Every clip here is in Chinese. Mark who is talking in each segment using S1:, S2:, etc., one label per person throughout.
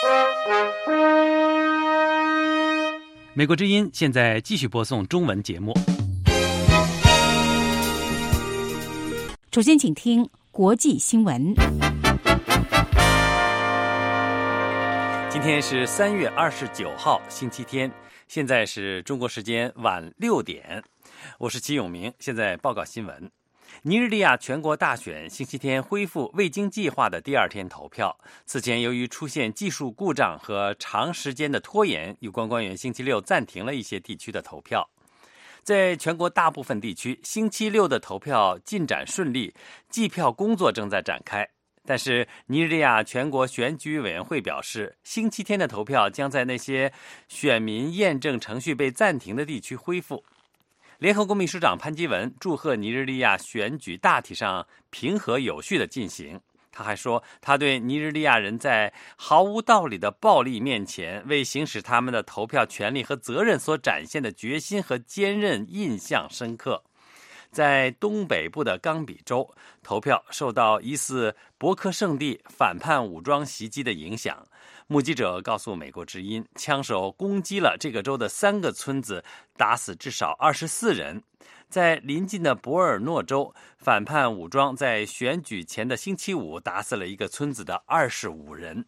S1: 美国之音现在继续播送中文节目。
S2: 首先请听国际新闻。
S1: 今天是3月29号，星期天，现在是中国时间晚6点。我是齐永明，现在报告新闻。尼日利亚全国大选星期天恢复未经计划的第二天投票。此前由于出现技术故障和长时间的拖延，有关官员星期六暂停了一些地区的投票。在全国大部分地区，星期六的投票进展顺利，计票工作正在展开。但是尼日利亚全国选举委员会表示，星期天的投票将在那些选民验证程序被暂停的地区恢复。联合国秘书长潘基文祝贺尼日利亚选举大体上平和有序地进行。他还说，他对尼日利亚人在毫无道理的暴力面前为行使他们的投票权利和责任所展现的决心和坚韧印象深刻。在东北部的冈比州，投票受到疑似博科圣地反叛武装袭击的影响。目击者告诉美国之音，枪手攻击了这个州的3个村子，打死至少24人。在邻近的博尔诺州，反叛武装在选举前的星期五打死了一个村子的25人。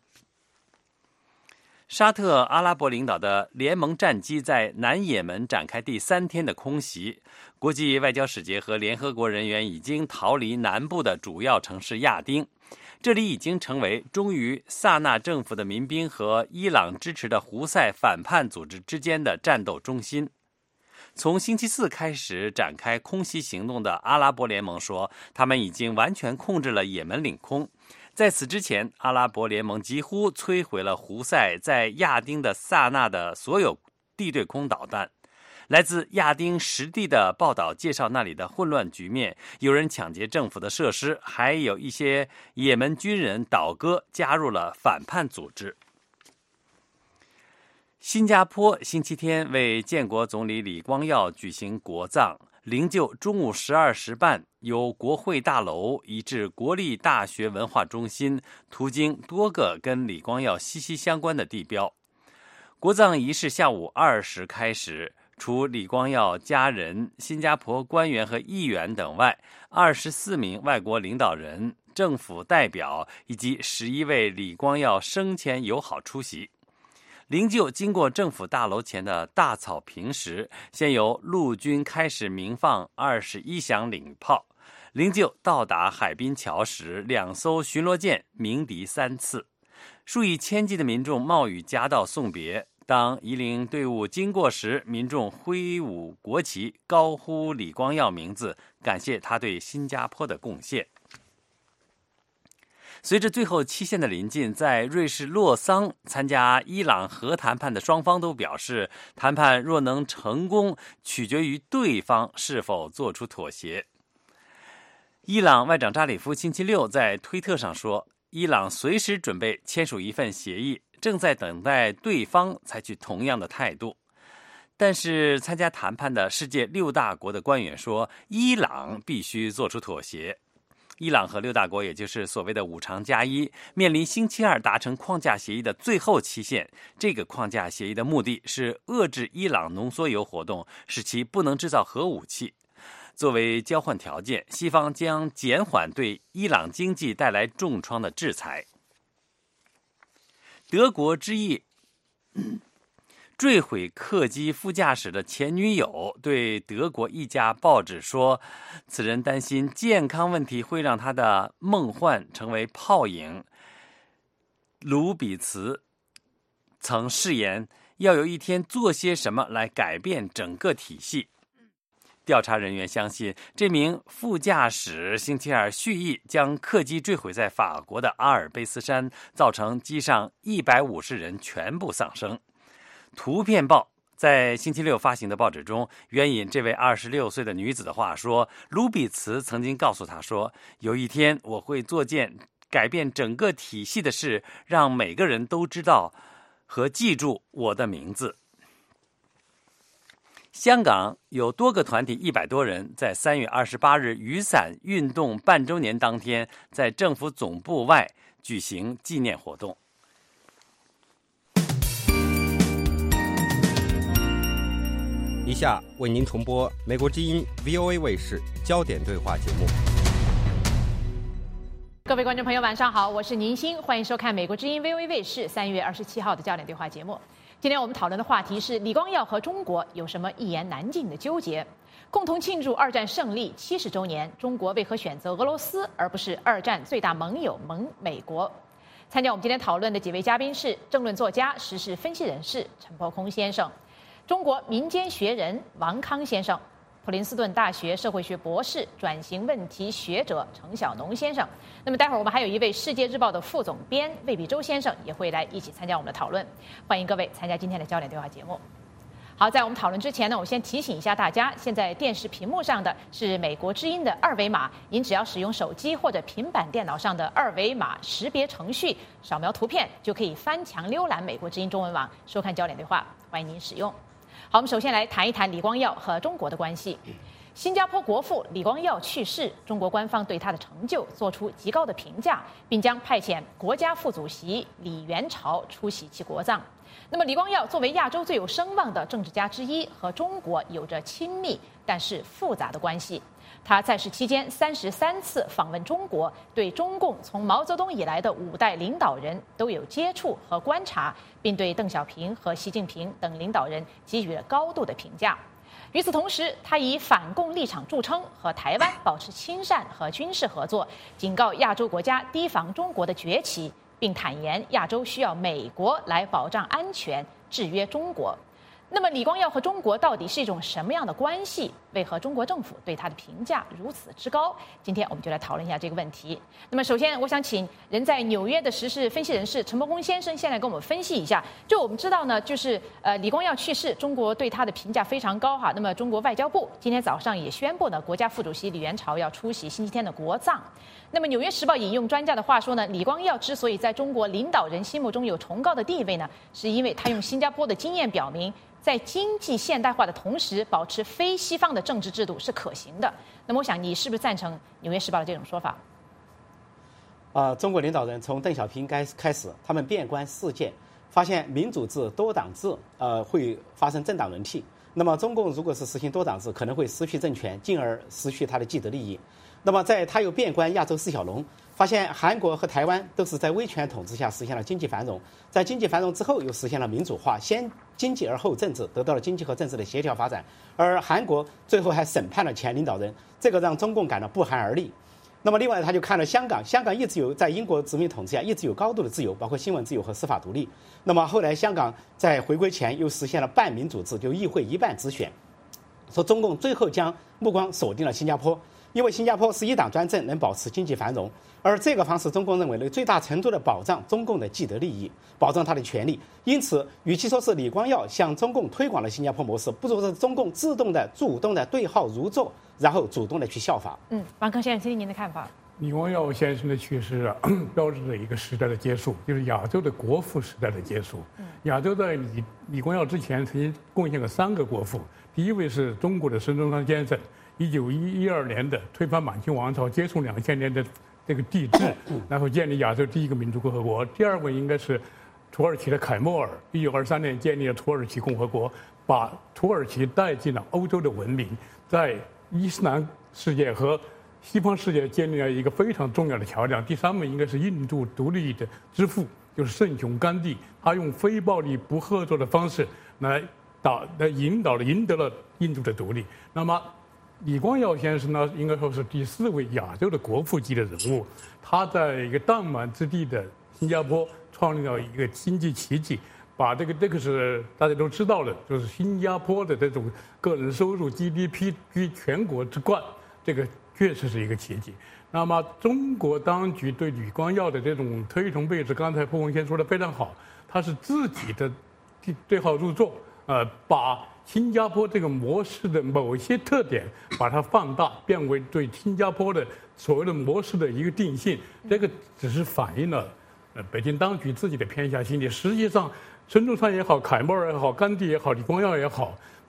S1: 沙特阿拉伯领导的联盟战机在南也门展开第3天的空袭，国际外交使节和联合国人员已经逃离南部的主要城市亚丁。这里已经成为忠于萨那政府的民兵和伊朗支持的胡塞反叛组织之间的战斗中心。从星期四开始展开空袭行动的阿拉伯联盟说，他们已经完全控制了也门领空。在此之前，阿拉伯联盟几乎摧毁了胡塞在亚丁的萨那的所有地对空导弹。来自亚丁实地的报道介绍那里的混乱局面，有人抢劫政府的设施，还有一些也门军人倒戈加入了反叛组织。新加坡星期天为建国总理李光耀举行国葬，灵柩中午12时半由国会大楼移至国立大学文化中心，途经多个跟李光耀息息相关的地标。国葬仪式下午2时开始，除李光耀家人、新加坡官员和议员等外，24名外国领导人、政府代表以及11位李光耀生前友好出席。灵柩经过政府大楼前的大草坪时，先由陆军开始鸣放21响领炮。灵柩到达海滨桥时，2艘巡逻舰鸣笛3次。数以千计的民众冒雨夹道送别。当移灵队伍经过时，民众挥舞国旗，高呼李光耀名字，感谢他对新加坡的贡献。随着最后期限的临近，在瑞士洛桑参加伊朗核谈判的双方都表示，谈判若能成功，取决于对方是否做出妥协。伊朗外长扎里夫星期六在推特上说，伊朗随时准备签署一份协议，正在等待对方采取同样的态度。但是参加谈判的世界6大国的官员说，伊朗必须做出妥协。伊朗和6大国，也就是所谓的5常加1，面临星期二达成框架协议的最后期限。这个框架协议的目的是遏制伊朗浓缩铀活动，使其不能制造核武器。作为交换条件，西方将减缓对伊朗经济带来重创的制裁。德国之翼坠毁客机副驾驶的前女友对德国一家报纸说，此人担心健康问题会让他的梦幻成为泡影。卢比茨曾誓言要有一天做些什么来改变整个体系。调查人员相信，这名副驾驶星期二蓄意将客机坠毁在法国的阿尔卑斯山，造成机上150人全部丧生。图片报在星期六发行的报纸中援引这位26岁的女子的话说，卢比茨曾经告诉她说，有一天我会做件改变整个体系的事，让每个人都知道和记住我的名字。香港有多个团体100多人在3月28日雨伞运动半周年当天，在政府总部外举行纪念活动。
S3: 以下为您重播美国之音 VOA 卫视焦点对话节目。
S4: 各位观众朋友，晚上好，我是宁欣，欢迎收看美国之音 VOA 卫视3月27号的焦点对话节目。今天我们讨论的话题是李光耀和中国有什么一言难尽的纠结？共同庆祝二战胜利70周年，中国为何选择俄罗斯而不是二战最大盟友美国？参加我们今天讨论的几位嘉宾是政论作家、时事分析人士陈伯空先生，中国民间学人王康先生，普林斯顿大学社会学博士、转型问题学者程晓农先生。那么待会儿我们还有一位《世界日报》的副总编魏必洲先生也会来一起参加我们的讨论，欢迎各位参加今天的焦点对话节目。好，在我们讨论之前呢，我先提醒一下大家，现在电视屏幕上的是美国之音的二维码，您只要使用手机或者平板电脑上的二维码识别程序，扫描图片就可以翻墙浏览美国之音中文网，收看焦点对话，欢迎您使用。好，我们首先来谈一谈李光耀和中国的关系。新加坡国父李光耀去世，中国官方对他的成就做出极高的评价，并将派遣国家副主席李元朝出席其国葬。那么，李光耀作为亚洲最有声望的政治家之一，和中国有着亲密但是复杂的关系。他在世期间33次访问中国，对中共从毛泽东以来的5代领导人都有接触和观察，并对邓小平和习近平等领导人给予了高度的评价。与此同时，他以反共立场著称，和台湾保持亲善和军事合作，警告亚洲国家提防中国的崛起，并坦言亚洲需要美国来保障安全，制约中国。那么，李光耀和中国到底是一种什么样的关系？为何中国政府对他的评价如此之高？今天我们就来讨论一下这个问题。那么，首先我想请人在纽约的时事分析人士陈伯空先生先来跟我们分析一下。就我们知道呢，就是李光耀去世，中国对他的评价非常高哈。那么，中国外交部今天早上也宣布呢，国家副主席李元朝要出席星期天的国葬。那么，《纽约时报》引用专家的话说呢，李光耀之所以在中国领导人心目中有崇高的地位呢，是因为他用新加坡的经验表明，在经济现代化的同时，保持非西方的政治制度是可行的。那么，我想你是不是赞成《纽约时报》的这种说法？
S5: 中国领导人从邓小平开始，他们遍观世界，发现民主制、多党制会发生政党轮替。那么，中共如果是实行多党制，可能会失去政权，进而失去他的既得利益。那么，他又遍观亚洲四小龙，发现韩国和台湾都是在威权统治下实现了经济繁荣，在经济繁荣之后又实现了民主化，先经济而后政治，得到了经济和政治的协调发展。而韩国最后还审判了前领导人，这个让中共感到不寒而栗。那么，另外他就看了香港，香港一直有在英国殖民统治下一直有高度的自由，包括新闻自由和司法独立。那么后来香港在回归前又实现了半民主制，就议会一半直选。说中共最后将目光锁定了新加坡。因为新加坡是一党专政，能保持经济繁荣，而这个方式中共认为能最大程度的保障中共的既得利益，保障他的权利。因此，与其说是李光耀向中共推广了新加坡模式，不如是中共自动的、主动的对号入座，然后主动的去效法。
S4: 王康先生，听听您的看法。
S6: 李光耀先生的去世标志着一个时代的结束，就是亚洲的国父时代的结束。亚洲在李光耀之前曾经贡献了3个国父，第一位是中国的孙中山先生。1912年的推翻满清王朝，结束2000年的这个帝制，然后建立亚洲第一个民主共和国。第二位应该是土耳其的凯末尔，1923年建立了土耳其共和国，把土耳其带进了欧洲的文明，在伊斯兰世界和西方世界建立了一个非常重要的桥梁。第三位应该是印度独立的之父，就是圣雄甘地，他用非暴力不合作的方式赢得了印度的独立。那么李光耀先生呢，应该说是第4位亚洲的国父级的人物。他在一个弹丸之地的新加坡创立了一个经济奇迹，把这个是大家都知道的，就是新加坡的这种个人收入 GDP 居全国之冠，这个确实是一个奇迹。那么中国当局对李光耀的这种推崇备至，刚才蒲文先说的非常好，他是自己的对号入座，把新加坡这个模式的某些特点，把它放大，变为对新加坡的所谓的模式的一个定性。这个只是反映了北京当局自己的偏狭心理。实际上，孙中山也好，凯末尔也好，甘地也好，李光耀也好，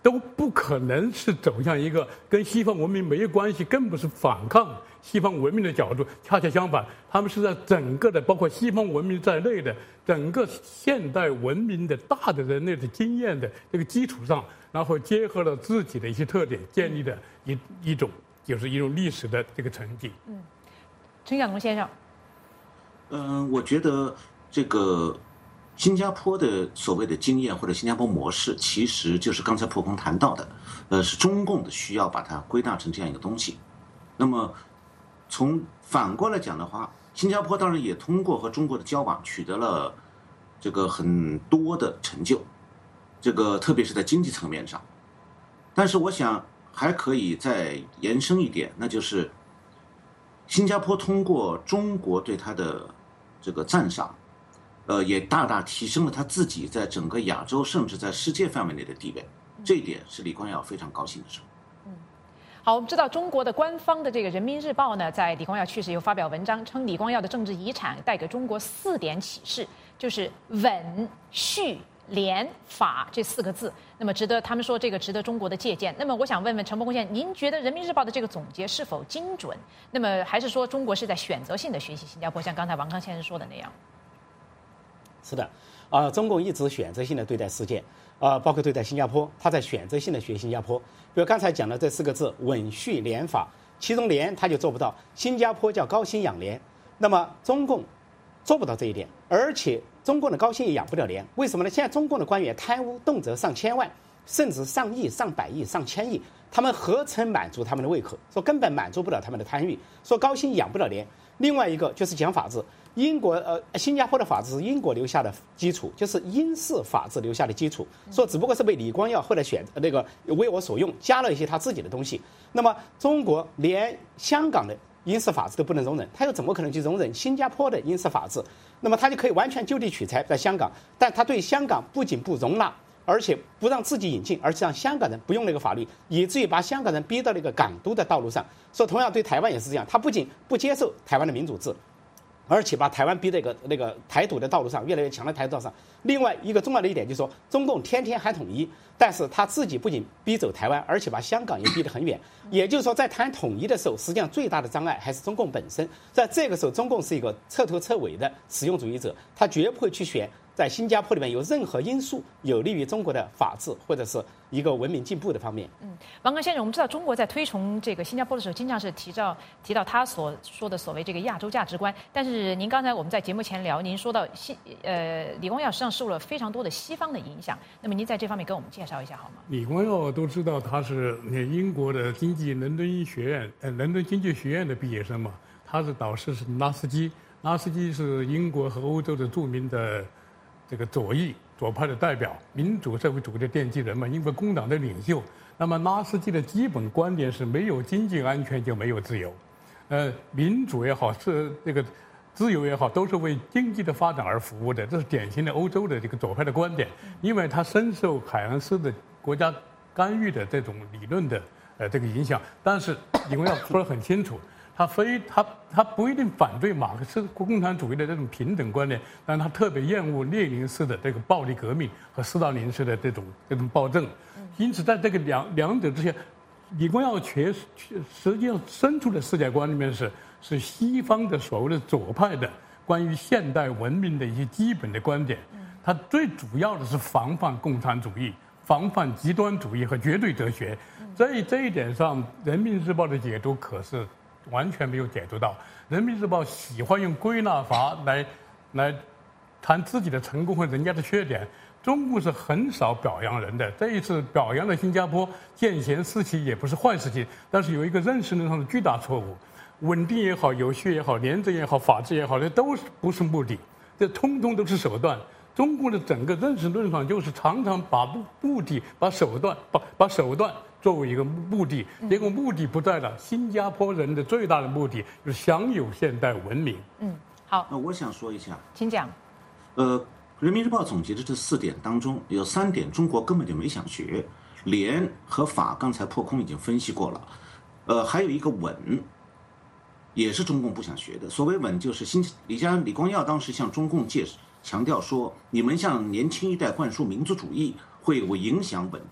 S6: 都不可能是走向一个跟西方文明没有关系，更不是反抗西方文明的角度。恰恰相反，他们是在整个的包括西方文明在内的整个现代文明的大的人类的经验的这个基础上，然后结合了自己的一些特点，建立的一种历史的这个成绩。
S4: 陈晓农先生，
S7: 我觉得这个新加坡的所谓的经验或者新加坡模式，其实就是刚才破空谈到的，是中共的需要把它归纳成这样一个东西。那么从反过来讲的话，新加坡当然也通过和中国的交往取得了这个很多的成就，这个特别是在经济层面上。但是我想还可以再延伸一点，那就是新加坡通过中国对它的这个赞赏，也大大提升了他自己在整个亚洲甚至在世界范围内的地位，这一点是李光耀非常高兴的事。
S4: 好，我们知道中国的官方的这个《人民日报》呢，在李光耀去世以后发表文章，称李光耀的政治遗产带给中国4点启示，就是稳、序、廉、法这4个字。那么他们说这个值得中国的借鉴。那么我想问问陈伯公先生，您觉得《人民日报》的这个总结是否精准？那么还是说中国是在选择性的学习新加坡，像刚才王康先生说的那样？
S5: 是的，中共一直选择性的对待世界，包括对待新加坡，他在选择性的学新加坡。比如刚才讲的这4个字稳序廉法，其中廉他就做不到，新加坡叫高薪养廉，那么中共做不到这一点，而且中共的高薪也养不了廉。为什么呢？现在中共的官员贪污动辄上千万，甚至上亿、上百亿、上千亿，他们何曾满足他们的胃口？说根本满足不了他们的贪欲，说高薪养不了廉。另外一个就是讲法治，新加坡的法治是英国留下的基础，就是英式法治留下的基础，说只不过是被李光耀后来为我所用，加了一些他自己的东西。那么中国连香港的英式法治都不能容忍，他又怎么可能去容忍新加坡的英式法治？那么他就可以完全就地取材在香港，但他对香港不仅不容纳，而且不让自己引进，而且让香港人不用那个法律，以至于把香港人逼到那个港独的道路上。说同样对台湾也是这样，他不仅不接受台湾的民主制，而且把台湾逼到那个台独的道路上，越来越强的台独道路上。另外一个重要的一点就是说，中共天天喊统一，但是他自己不仅逼走台湾，而且把香港也逼得很远。也就是说，在谈统一的时候，实际上最大的障碍还是中共本身。在这个时候，中共是一个彻头彻尾的实用主义者，他绝不会去选在新加坡里面有任何因素有利于中国的法治或者是一个文明进步的方面。
S4: 王刚先生，我们知道中国在推崇这个新加坡的时候，经常是提到他所说的所谓这个亚洲价值观。但是您刚才我们在节目前聊，您说到李光耀实际上受了非常多的西方的影响。那么您在这方面跟我们介绍一下好吗？
S6: 李光耀都知道他是英国的伦敦经济学院的毕业生嘛，他的导师是拉斯基是英国和欧洲的著名的这个左派的代表，民主社会主义的奠基人嘛，英国工党的领袖。那么拉斯基的基本观点是没有经济安全就没有自由，民主也好是这个自由也好，都是为经济的发展而服务的，这是典型的欧洲的这个左派的观点。因为他深受凯恩斯的国家干预的这种理论的这个影响，但是李光耀说得很清楚。他不一定反对马克思共产主义的这种平等观念，但他特别厌恶列宁式的这个暴力革命和斯大林式的这种暴政。因此，在这个两者之下，李光耀实际上深处的世界观里面是西方的所谓的左派的关于现代文明的一些基本的观点。他最主要的是防范共产主义、防范极端主义和绝对哲学。这一点上，《人民日报》的解读可是完全没有解读到。《人民日报》喜欢用归纳法来谈自己的成功和人家的缺点。中共是很少表扬人的，这一次表扬了新加坡见贤思齐也不是坏事情，但是有一个认识论上的巨大错误。稳定也好，有序也好，廉政也好，法治也好，这都不是目的，这通通都是手段。中共的整个认识论上就是常常把目的、把手段作为一个目的，结果目的不在了。新加坡人的最大的目的就是享有现代文明。
S4: 好，
S7: 我想说一下，
S4: 请讲。
S7: 人民日报总结的这4点当中，有3点中国根本就没想学，廉和法刚才破空已经分析过了，还有一个稳，也是中共不想学的。所谓稳，就是李光耀当时向中共强调说，你们向年轻一代灌输民族主义会影响稳定。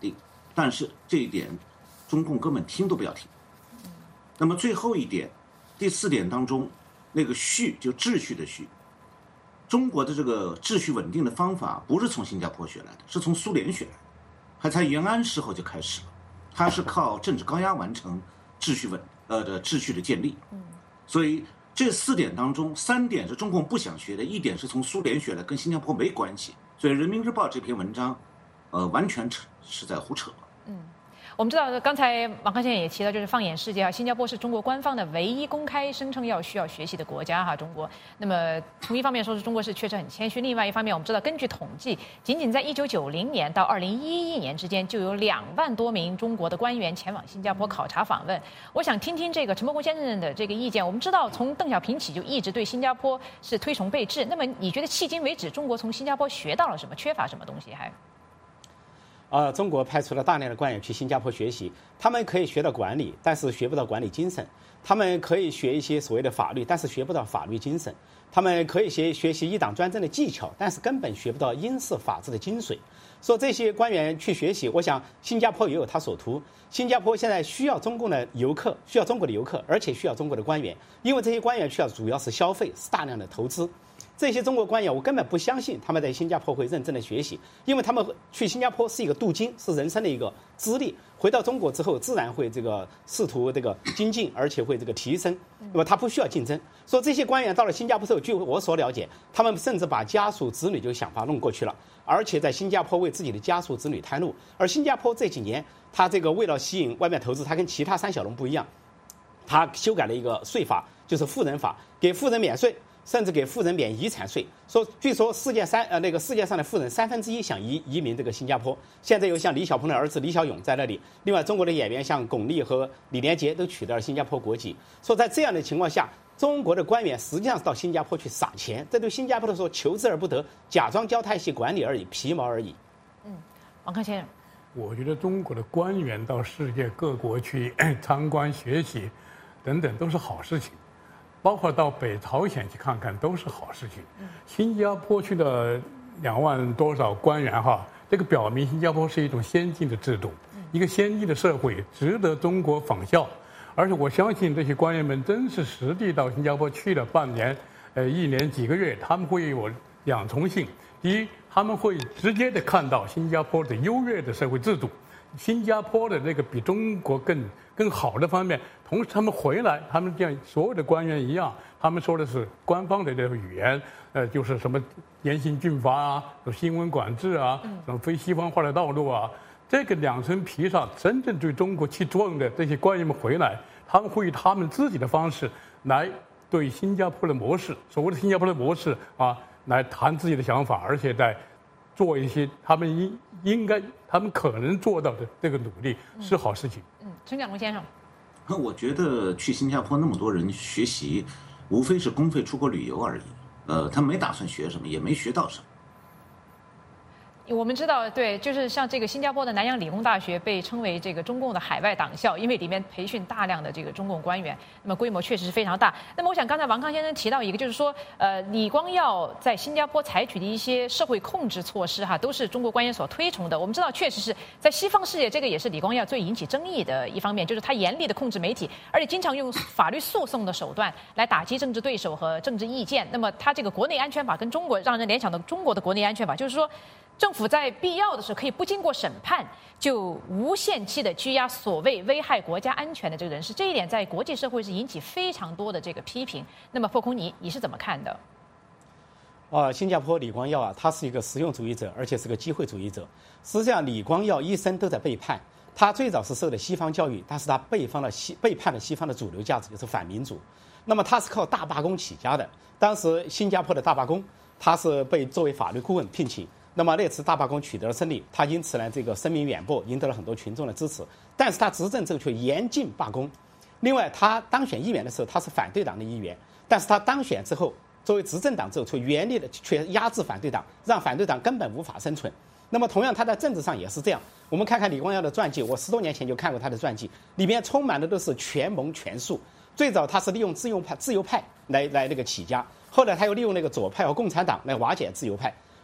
S7: 但是这一点中共根本听都不要听。那么最后一点，第4点当中，那个序就秩序的序，中国的这个秩序稳定的方法不是从新加坡学来的，是从苏联学来的，还在延安时候就开始了，它是靠政治高压完成秩序的建立。所以这4点当中，3点是中共不想学的，1点是从苏联学的，跟新加坡没关系。所以《人民日报》这篇文章，完全是在胡扯。
S4: 我们知道，刚才王康先生也提到，就是放眼世界新加坡是中国官方的唯一公开声称需要学习的国家中国。那么从一方面说是中国是确实很谦虚，另外一方面我们知道，根据统计，仅仅在1990年到2011年之间，就有2万多名中国的官员前往新加坡考察访问。我想听听这个陈伯公先生的这个意见。我们知道，从邓小平起就一直对新加坡是推崇备至。那么你觉得迄今为止，中国从新加坡学到了什么？缺乏什么东西还？
S5: 中国派出了大量的官员去新加坡学习，他们可以学到管理，但是学不到管理精神；他们可以学一些所谓的法律，但是学不到法律精神；他们可以学习一党专政的技巧，但是根本学不到英式法治的精髓。说这些官员去学习，我想新加坡也有他所图。新加坡现在需要中国的游客，而且需要中国的官员，因为这些官员需要主要是消费，是大量的投资。这些中国官员，我根本不相信他们在新加坡会认真的学习，因为他们去新加坡是一个镀金，是人生的一个资历。回到中国之后，自然会试图精进，而且会提升。那么他不需要竞争。说这些官员到了新加坡之后，据我所了解，他们甚至把家属子女就想法弄过去了，而且在新加坡为自己的家属子女开路。而新加坡这几年，他为了吸引外面投资，他跟其他3小龙不一样，他修改了一个税法，就是富人法，给富人免税。甚至给富人免遗产税。据说世界上的富人1/3想移民新加坡。现在有像李小鹏的儿子李小勇在那里，另外中国的演员像巩俐和李连杰都取得了新加坡国籍。说在这样的情况下，中国的官员实际上是到新加坡去撒钱，这对新加坡的说求之而不得，假装交泰系管理而已，皮毛而已。
S4: 王康先生，
S6: 我觉得中国的官员到世界各国去参观学习，等等都是好事情。包括到北朝鲜去看看都是好事情。新加坡去了2万多少官员这个表明新加坡是一种先进的制度，一个先进的社会，值得中国仿效。而且我相信这些官员们真是实地到新加坡去了半年、1年几个月，他们会有2重性。第一，他们会直接的看到新加坡的优越的社会制度，新加坡的比中国更好的方面。同时他们回来，他们像所有的官员一样，他们说的是官方的这个语言，就是什么严刑峻法新闻管制什么非西方化的道路这个2层皮上真正对中国起作用的这些官员们回来，他们会以他们自己的方式来对新加坡的模式，所谓的新加坡的模式来谈自己的想法，而且在做一些他们他们可能做到的这个努力，是好事情。
S4: 陈蒋龙先生，
S7: 我觉得去新加坡那么多人学习，无非是公费出国旅游而已。他没打算学什么，也没学到什么。
S4: 我们知道，对，就是像这个新加坡的南洋理工大学被称为这个中共的海外党校，因为里面培训大量的这个中共官员，那么规模确实是非常大。那么我想刚才王康先生提到一个，就是说，李光耀在新加坡采取的一些社会控制措施都是中国官员所推崇的。我们知道，确实是在西方世界，这个也是李光耀最引起争议的一方面，就是他严厉的控制媒体，而且经常用法律诉讼的手段来打击政治对手和政治意见。那么他这个国内安全法跟中国让人联想到中国的国内安全法，就是说，政府在必要的时候可以不经过审判就无限期的拘押所谓危害国家安全的这个人士，这一点在国际社会是引起非常多的这个批评。那么破空你是怎么看的？
S5: 新加坡李光耀他是一个实用主义者，而且是个机会主义者。实际上，李光耀一生都在背叛。他最早是受的西方教育，但是他背叛了西方的主流价值，就是反民主。那么他是靠大罢工起家的。当时新加坡的大罢工，他是被作为法律顾问聘请。那么那次大罢工取得了胜利，他因此这个声名远播，赢得了很多群众的支持。但是他执政之后却严禁罢工。另外，他当选议员的时候，他是反对党的议员，但是他当选之后，作为执政党之后，却严厉的压制反对党，让反对党根本无法生存。那么同样，他在政治上也是这样。我们看看李光耀的传记，我10多年前就看过他的传记，里面充满的都是权谋权术。最早他是利用自由派来起家，后来他又利用左派和共产党来瓦解自由派。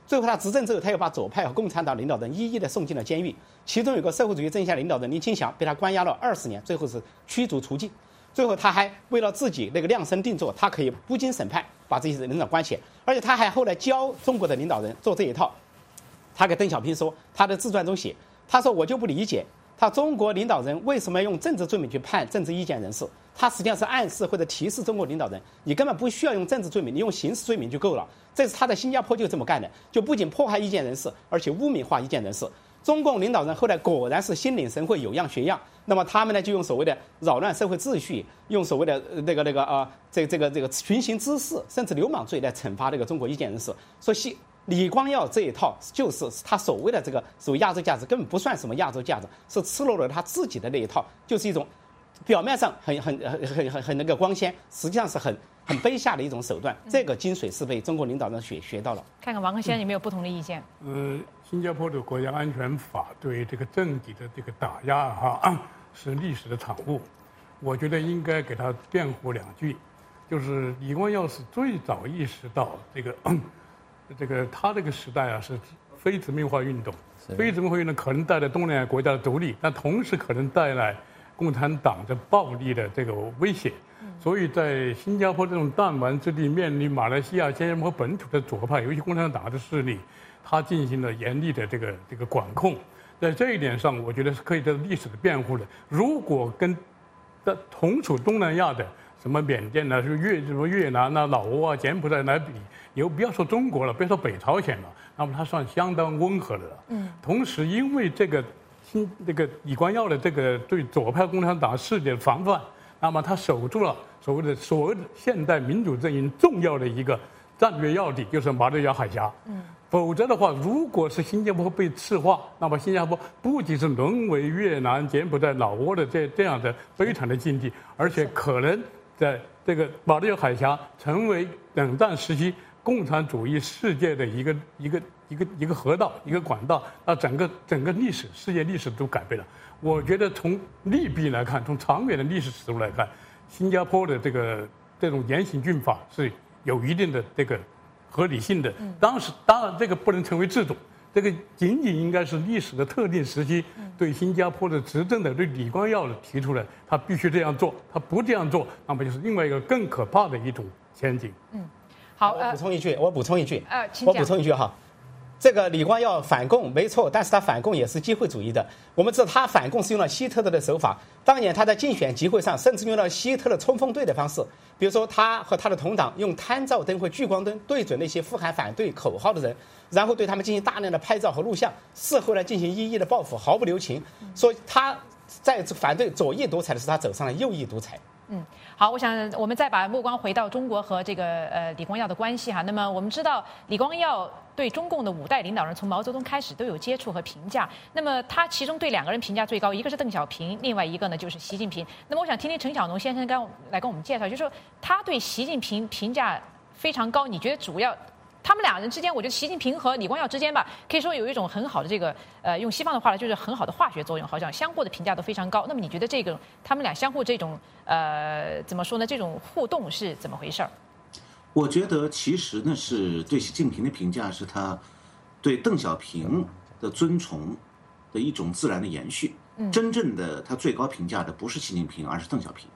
S5: 最后他执政之后，他又把左派和共产党领导人一一的送进了监狱，其中有个社会主义阵线领导人林清祥被他关押了20年，最后是驱逐出境。最后他还为了自己那个量身定做，他可以不经审判把这些领导关起来，而且他还后来教中国的领导人做这一套。他给邓小平说，他的自传中写，他说我就不理解，他中国领导人为什么要用政治罪名去判政治意见人士？他实际上是暗示或者提示中国领导人，你根本不需要用政治罪名，你用刑事罪名就够了。这是他在新加坡就这么干的，就不仅迫害意见人士，而且污名化意见人士。中共领导人后来果然是心领神会，有样学样。那么他们呢，就用所谓的扰乱社会秩序，用所谓的这个群行滋事，甚至流氓罪来惩罚这个中国意见人士。说李光耀这一套就是他所谓的这个所谓亚洲价值，根本不算什么亚洲价值，是赤裸裸他自己的那一套，就是一种表面上很那个光鲜，实际上是很卑下的一种手段。这个精髓是被中国领导人学到了。
S4: 看看王克先生有没有不同的意见？
S6: 新加坡的国家安全法对这个政敌的这个打压是历史的产物，我觉得应该给他辩护2句，就是李光耀是最早意识到他这个时代是非殖民化运动，非殖民化运动可能带来东南亚国家的独立，但同时可能带来共产党的暴力的这个威胁，所以在新加坡这种弹丸之地，面临马来西亚、新加坡本土的左派，尤其共产党的势力，他进行了严厉的这个管控。在这一点上，我觉得是可以得到历史的辩护的。如果跟同处东南亚的什么缅甸啊、越南啊、老挝啊、柬埔寨来比，不要说中国了，别说北朝鲜了，那么它算相当温和的了。同时因为这个李光耀的这个对左派共产党势力的防范，那么他守住了所谓的现代民主阵营重要的一个战略要地，就是马六甲海峡。否则的话，如果是新加坡被赤化，那么新加坡不仅是沦为越南、柬埔寨、老挝的这样的悲惨的境地，而且可能在这个马六甲海峡成为冷战时期共产主义世界的一个河道、一个管道，那整个世界历史都改变了。我觉得从利弊来看，从长远的历史尺度来看，新加坡的这种严刑峻法是有一定的这个合理性的。当然这个不能成为制度，这个仅仅应该是历史的特定时期对新加坡的执政的对李光耀的提出来，他必须这样做，他不这样做，那么就是另外一个更可怕的一种前景。
S4: 好，
S5: 我补充一句，我补充一句哈。这个李光耀反共没错，但是他反共也是机会主义的。我们知道他反共是用了希特勒的手法，当年他在竞选集会上甚至用了希特勒冲锋队的方式，比如说他和他的同党用探照灯或聚光灯对准那些呼喊反对口号的人，然后对他们进行大量的拍照和录像，事后呢进行一一的报复，毫不留情。所以他在反对左翼独裁的时候，他走上了右翼独裁。
S4: 好，我想我们再把目光回到中国和这个李光耀的关系哈。那么我们知道李光耀对中共的5代领导人从毛泽东开始都有接触和评价。那么他其中对2个人评价最高，一个是邓小平，另外一个呢就是习近平。那么我想听听陈晓农先生来跟我们介绍，就是说他对习近平评价非常高，你觉得主要？他们2人之间，我觉得习近平和李光耀之间吧，可以说有一种很好的这个用西方的话来就是很好的化学作用，好像相互的评价都非常高。那么你觉得他们俩相互这种怎么说呢？这种互动是怎么回事儿？
S7: 我觉得其实呢是对习近平的评价是他对邓小平的尊崇的一种自然的延续。真正的他最高评价的不是习近平，而是邓小平。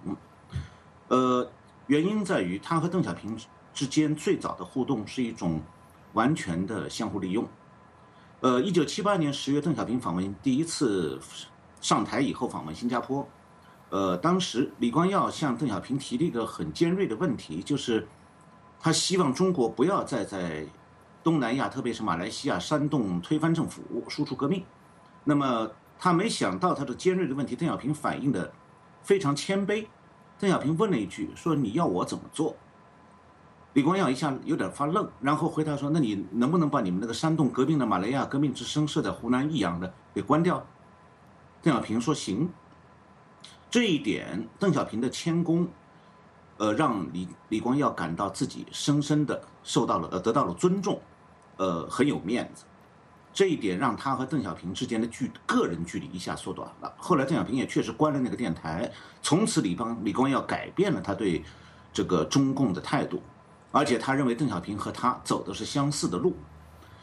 S7: 原因在于他和邓小平之间最早的互动是一种完全的相互利用。1978年10月，邓小平第一次上台以后访问新加坡。当时李光耀向邓小平提了一个很尖锐的问题，就是他希望中国不要再在东南亚，特别是马来西亚煽动推翻政府、输出革命。那么他没想到他的尖锐的问题，邓小平反应的非常谦卑。邓小平问了一句，说你要我怎么做？李光耀一下有点发愣，然后回答说：“那你能不能把你们那个煽动革命的马来亚革命之声设在湖南益阳的给关掉？”邓小平说：“行。”这一点，邓小平的谦恭，让李光耀感到自己深深的得到了尊重，很有面子。这一点让他和邓小平之间的个人距离一下缩短了。后来邓小平也确实关了那个电台，从此李光耀改变了他对这个中共的态度。而且他认为邓小平和他走的是相似的路，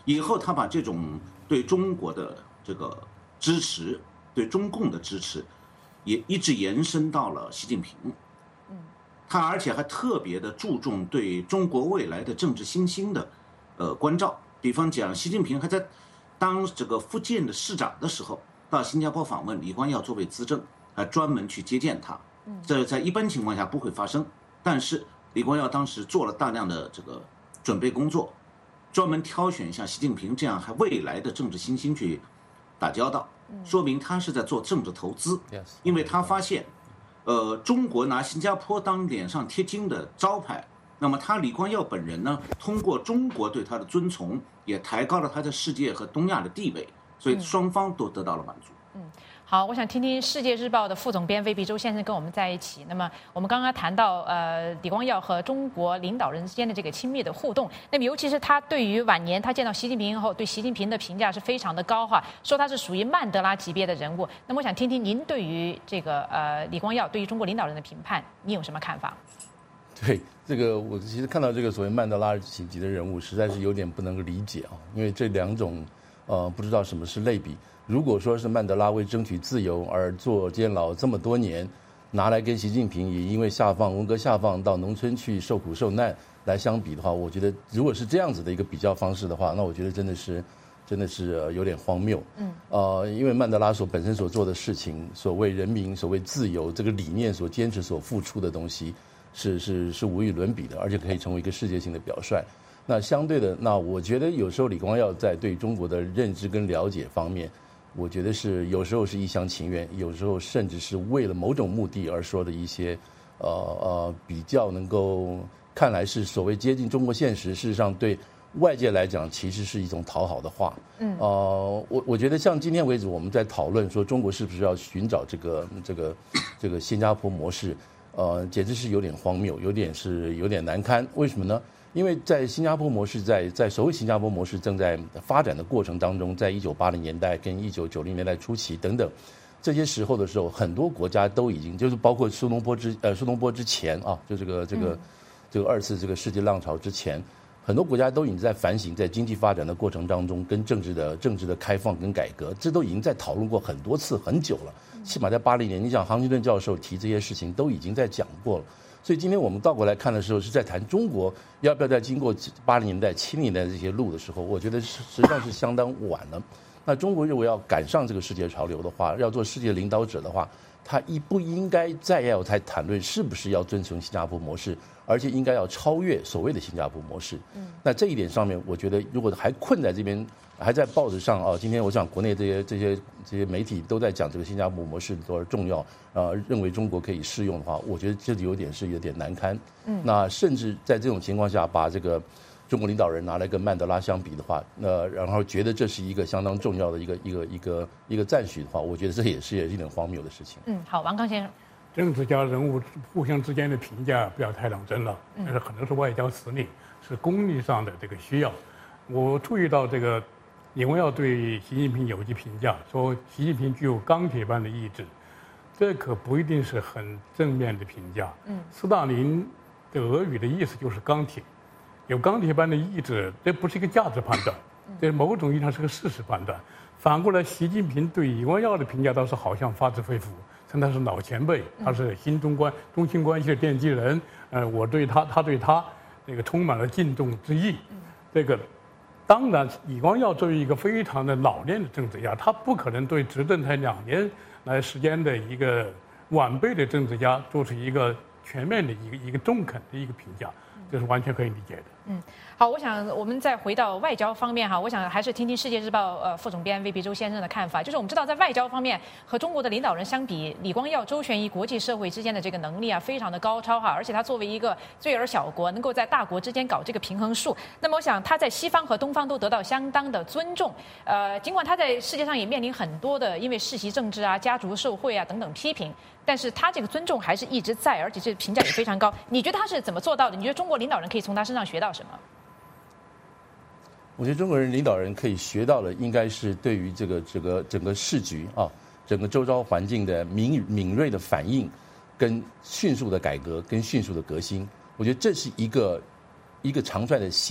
S7: 以后他把这种对中国的这个支持，对中共的支持，也一直延伸到了习近平。他而且还特别的注重对中国未来的政治新兴的关照。比方讲，习近平还在当这个福建的市长的时候，到新加坡访问，李光耀作为资政，还专门去接见他。这在一般情况下不会发生，但是李光耀当时做了大量的这个准备工作，专门挑选像习近平这样还未来的政治新星去打交道，说明他是在做政治投资。因为他发现，中国拿新加坡当脸上贴金的招牌，那么他李光耀本人呢，通过中国对他的尊崇，也抬高了他在世界和东亚的地位，所以双方都得到了满足。
S4: 好，我想听听《世界日报》的副总编魏必洲先生跟我们在一起。那么我们刚刚谈到李光耀和中国领导人之间的这个亲密的互动，那么尤其是他对于晚年他见到习近平以后，对习近平的评价是非常的高哈，说他是属于曼德拉级别的人物。那么我想听听您对于这个李光耀对于中国领导人的评判，你有什么看法？
S8: 对这个，我其实看到这个所谓曼德拉级的人物，实在是有点不能够理解啊，因为这两种不知道什么是类比。如果说是曼德拉为争取自由而坐监牢这么多年，拿来跟习近平也因为文革下放到农村去受苦受难来相比的话，我觉得如果是这样子的一个比较方式的话，那我觉得真的是有点荒谬。因为曼德拉本身所做的事情，所谓人民、所谓自由这个理念所坚持、所付出的东西，是无与伦比的，而且可以成为一个世界性的表率。那相对的，那我觉得有时候李光耀在对中国的认知跟了解方面，我觉得是有时候是一厢情愿，有时候甚至是为了某种目的而说的一些比较能够看来是所谓接近中国现实，事实上对外界来讲其实是一种讨好的话。我觉得像今天为止我们在讨论说中国是不是要寻找这个新加坡模式，简直是有点荒谬，有点难堪。为什么呢？因为在新加坡模式在所谓新加坡模式正在发展的过程当中，在1980年代跟1990年代初期等等这些时候的时候，很多国家都已经就是包括苏东坡之前啊，就这个二次这个世界浪潮之前，很多国家都已经在反省，在经济发展的过程当中跟政治的开放跟改革，这都已经在讨论过很多次很久了。起码在80年，你想杭金顿教授提这些事情都已经在讲过了。所以今天我们倒过来看的时候，是在谈中国要不要在经过80年代、70年代这些路的时候，我觉得实际上是相当晚了。那中国如果要赶上这个世界潮流的话，要做世界领导者的话，他不应该再要谈论是不是要遵从新加坡模式，而且应该要超越所谓的新加坡模式。那这一点上面，我觉得如果还困在这边，还在报纸上啊，今天我想国内这些媒体都在讲这个新加坡模式多重要，认为中国可以适用的话，我觉得这有点难堪。那甚至在这种情况下，把这个中国领导人拿来跟曼德拉相比的话，然后觉得这是一个相当重要的一个赞许的话，我觉得这也是一点荒谬的事情。
S4: 好，王刚先生，
S6: 政治家人物互相之间的评价不要太当真了，但是可能是外交辞令，是功利上的这个需要。我注意到这个李光耀对习近平有句评价，说习近平具有钢铁般的意志，这可不一定是很正面的评价。斯大林的俄语的意思就是钢铁，有钢铁般的意志，这不是一个价值判断，这某种意义上是个事实判断。反过来，习近平对李光耀的评价倒是好像发自肺腑，称他是老前辈，他是新中新关系的奠基人。我对他对他这个充满了敬重之意。这个当然，李光耀作为一个非常的老练的政治家，他不可能对执政才2年来时间的一个晚辈的政治家做出一个全面的一个中肯的一个评价，这是完全可以理解的。
S4: 好，我想我们再回到外交方面哈，我想还是听听《世界日报》副总编魏必洲先生的看法。就是我们知道，在外交方面和中国的领导人相比，李光耀周旋于国际社会之间的这个能力啊，非常的高超哈。而且他作为一个罪而小国，能够在大国之间搞这个平衡术。那么我想他在西方和东方都得到相当的尊重。尽管他在世界上也面临很多的因为世袭政治啊、家族受贿啊等等批评，但是他这个尊重还是一直在，而且这评价也非常高。你觉得他是怎么做到的？你觉得中国领导人可以从他身上学到什么？
S8: 我觉得中国领导人可以学到的，应该是对于这个整个市局啊，整个周遭环境的敏锐的反应，跟迅速的改革，跟迅速的革新。我觉得这是一个长率的心，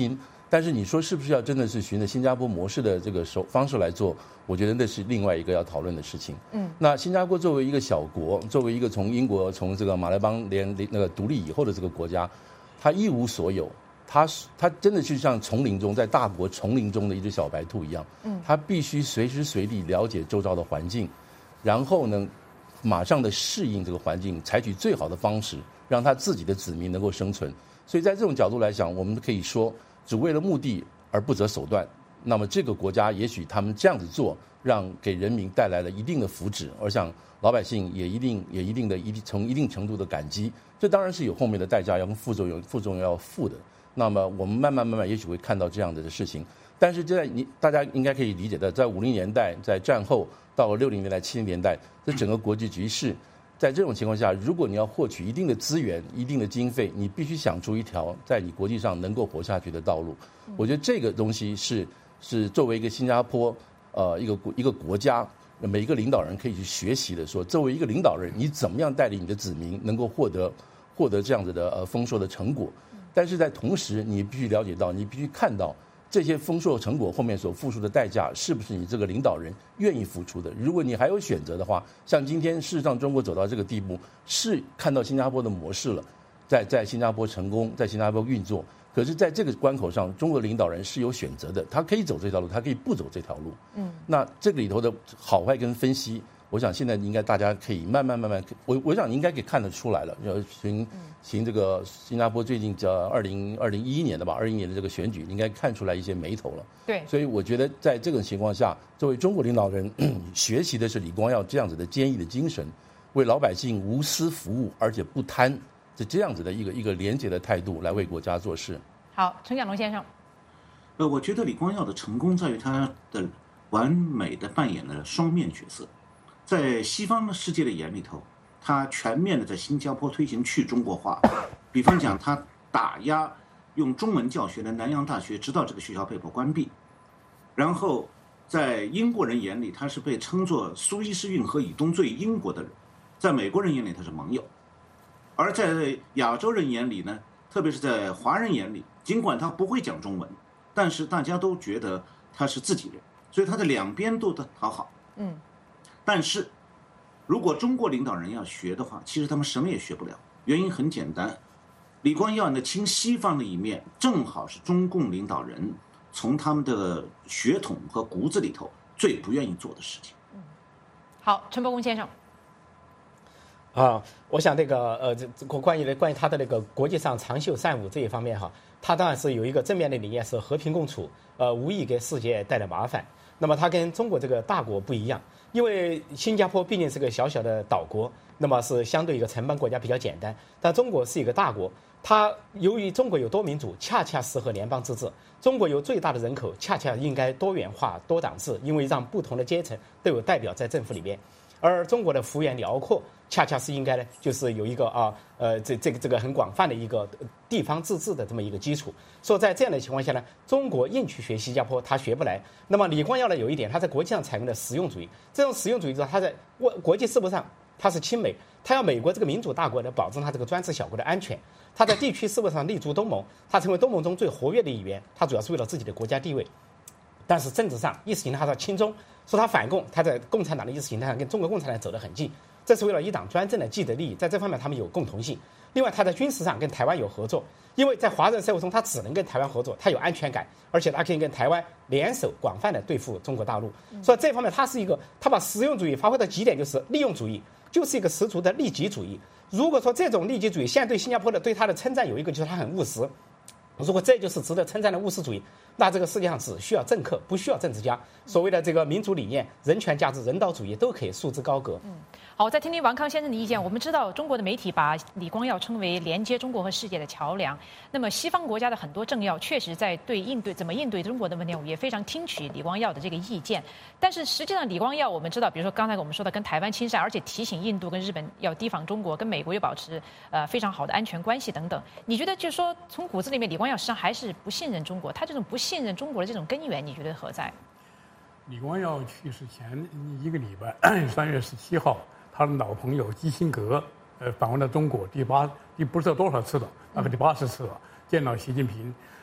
S8: 但是你说是不是要真的是循着新加坡模式的这个方式来做？我觉得那是另外一个要讨论的事情。那新加坡作为一个小国，作为一个从英国从这个马来邦那个独立以后的这个国家，它一无所有，它真的是像丛林中在大国丛林中的一只小白兔一样。它必须随时随地了解周遭的环境，然后呢，马上的适应这个环境，采取最好的方式，让他自己的子民能够生存。所以在这种角度来讲，我们可以说，只为了目的而不择手段。那么这个国家也许他们这样子做，让给人民带来了一定的福祉，而像老百姓也一定从一定程度的感激。这当然是有后面的代价要跟副作用要付的。那么我们慢慢也许会看到这样的事情。但是大家应该可以理解的，在50年代，在战后到了60年代、70年代，这整个国际局势，在这种情况下，如果你要获取一定的资源、一定的经费，你必须想出一条在你国际上能够活下去的道路。我觉得这个东西是作为一个新加坡一个国家，每一个领导人可以去学习的。说作为一个领导人，你怎么样带领你的子民能够获得这样子的丰硕的成果？但是在同时，你必须了解到，你必须看到这些丰硕成果后面所付出的代价，是不是你这个领导人愿意付出的？如果你还有选择的话，像今天事实上中国走到这个地步，是看到新加坡的模式了，在新加坡成功，在新加坡运作。可是在这个关口上，中国领导人是有选择的，他可以走这条路，他可以不走这条路。那这个里头的好坏跟分析，我想现在应该大家可以慢慢，我想应该可以看得出来了。循这个新加坡最近叫2021年的吧，21年的这个选举，应该看出来一些眉头了。
S4: 对，
S8: 所以我觉得在这种情况下，作为中国领导人，学习的是李光耀这样子的坚毅的精神，为老百姓无私服务，而且不贪。是这样子的一个廉洁的态度来为国家做事。
S4: 好，陈甲龙先生，
S7: 我觉得李光耀的成功在于他的完美的扮演了双面角色。在西方世界的眼里头，他全面的在新加坡推行去中国化，比方讲他打压用中文教学的南洋大学，直到这个学校被迫关闭。然后在英国人眼里，他是被称作苏伊士运河以东最英国的人，在美国人眼里他是盟友。而在亚洲人眼里呢，特别是在华人眼里，尽管他不会讲中文，但是大家都觉得他是自己人，所以他的两边都讨好。但是如果中国领导人要学的话，其实他们什么也学不了。原因很简单，李光耀呢亲西方的一面，正好是中共领导人从他们的血统和骨子里头最不愿意做的事情。
S4: 好，陈伯公先生。
S5: 我想关于他的那个国际上长袖善舞这一方面哈，他当然是有一个正面的理念，是和平共处，无意给世界带来麻烦。那么他跟中国这个大国不一样，因为新加坡毕竟是个小小的岛国，那么是相对一个城邦国家比较简单，但中国是一个大国。它由于中国有多民主，恰恰适合联邦自治。中国有最大的人口，恰恰应该多元化、多党制，因为让不同的阶层都有代表在政府里面。而中国的幅员辽阔，恰恰是应该呢，就是有一个这个很广泛的一个地方自治的这么一个基础。说在这样的情况下呢，中国硬去学新加坡，他学不来。那么李光耀呢，有一点，他在国际上采用的实用主义，这种实用主义他在国际事务上他是亲美，他要美国这个民主大国呢保证他这个专制小国的安全。他在地区事务上立足东盟，他成为东盟中最活跃的一员，他主要是为了自己的国家地位。但是政治上意识形态他要亲中，说他反共，他在共产党的意识形态上跟中国共产党走得很近，这是为了一党专政的既得利益，在这方面他们有共同性。另外他在军事上跟台湾有合作，因为在华人社会中他只能跟台湾合作，他有安全感，而且他可以跟台湾联手广泛的对付中国大陆。所以这方面他是一个，他把实用主义发挥到极点，就是利用主义，就是一个十足的利己主义。如果说这种利己主义，现在对新加坡的对他的称赞有一个，就是他很务实。如果这就是值得称赞的务实主义，那这个世界上只需要政客，不需要政治家。所谓的这个民主理念、人权价值、人道主义都可以束之高阁。
S4: 好，我再听听王康先生的意见。我们知道中国的媒体把李光耀称为连接中国和世界的桥梁。那么西方国家的很多政要确实在怎么应对中国的问题，也非常听取李光耀的这个意见。但是实际上，李光耀我们知道，比如说刚才我们说的跟台湾亲善，而且提醒印度跟日本要提防中国，跟美国又保持非常好的安全关系等等。你觉得就是说从骨子里面，李光耀实际上还是不信任中国？他这种不信任中国的这种根源，你觉得何在？
S6: 李光耀去世前一个礼拜，3月17号，他的老朋友基辛格访问了中国不知道多少次了，大概第80次了，见到习近平。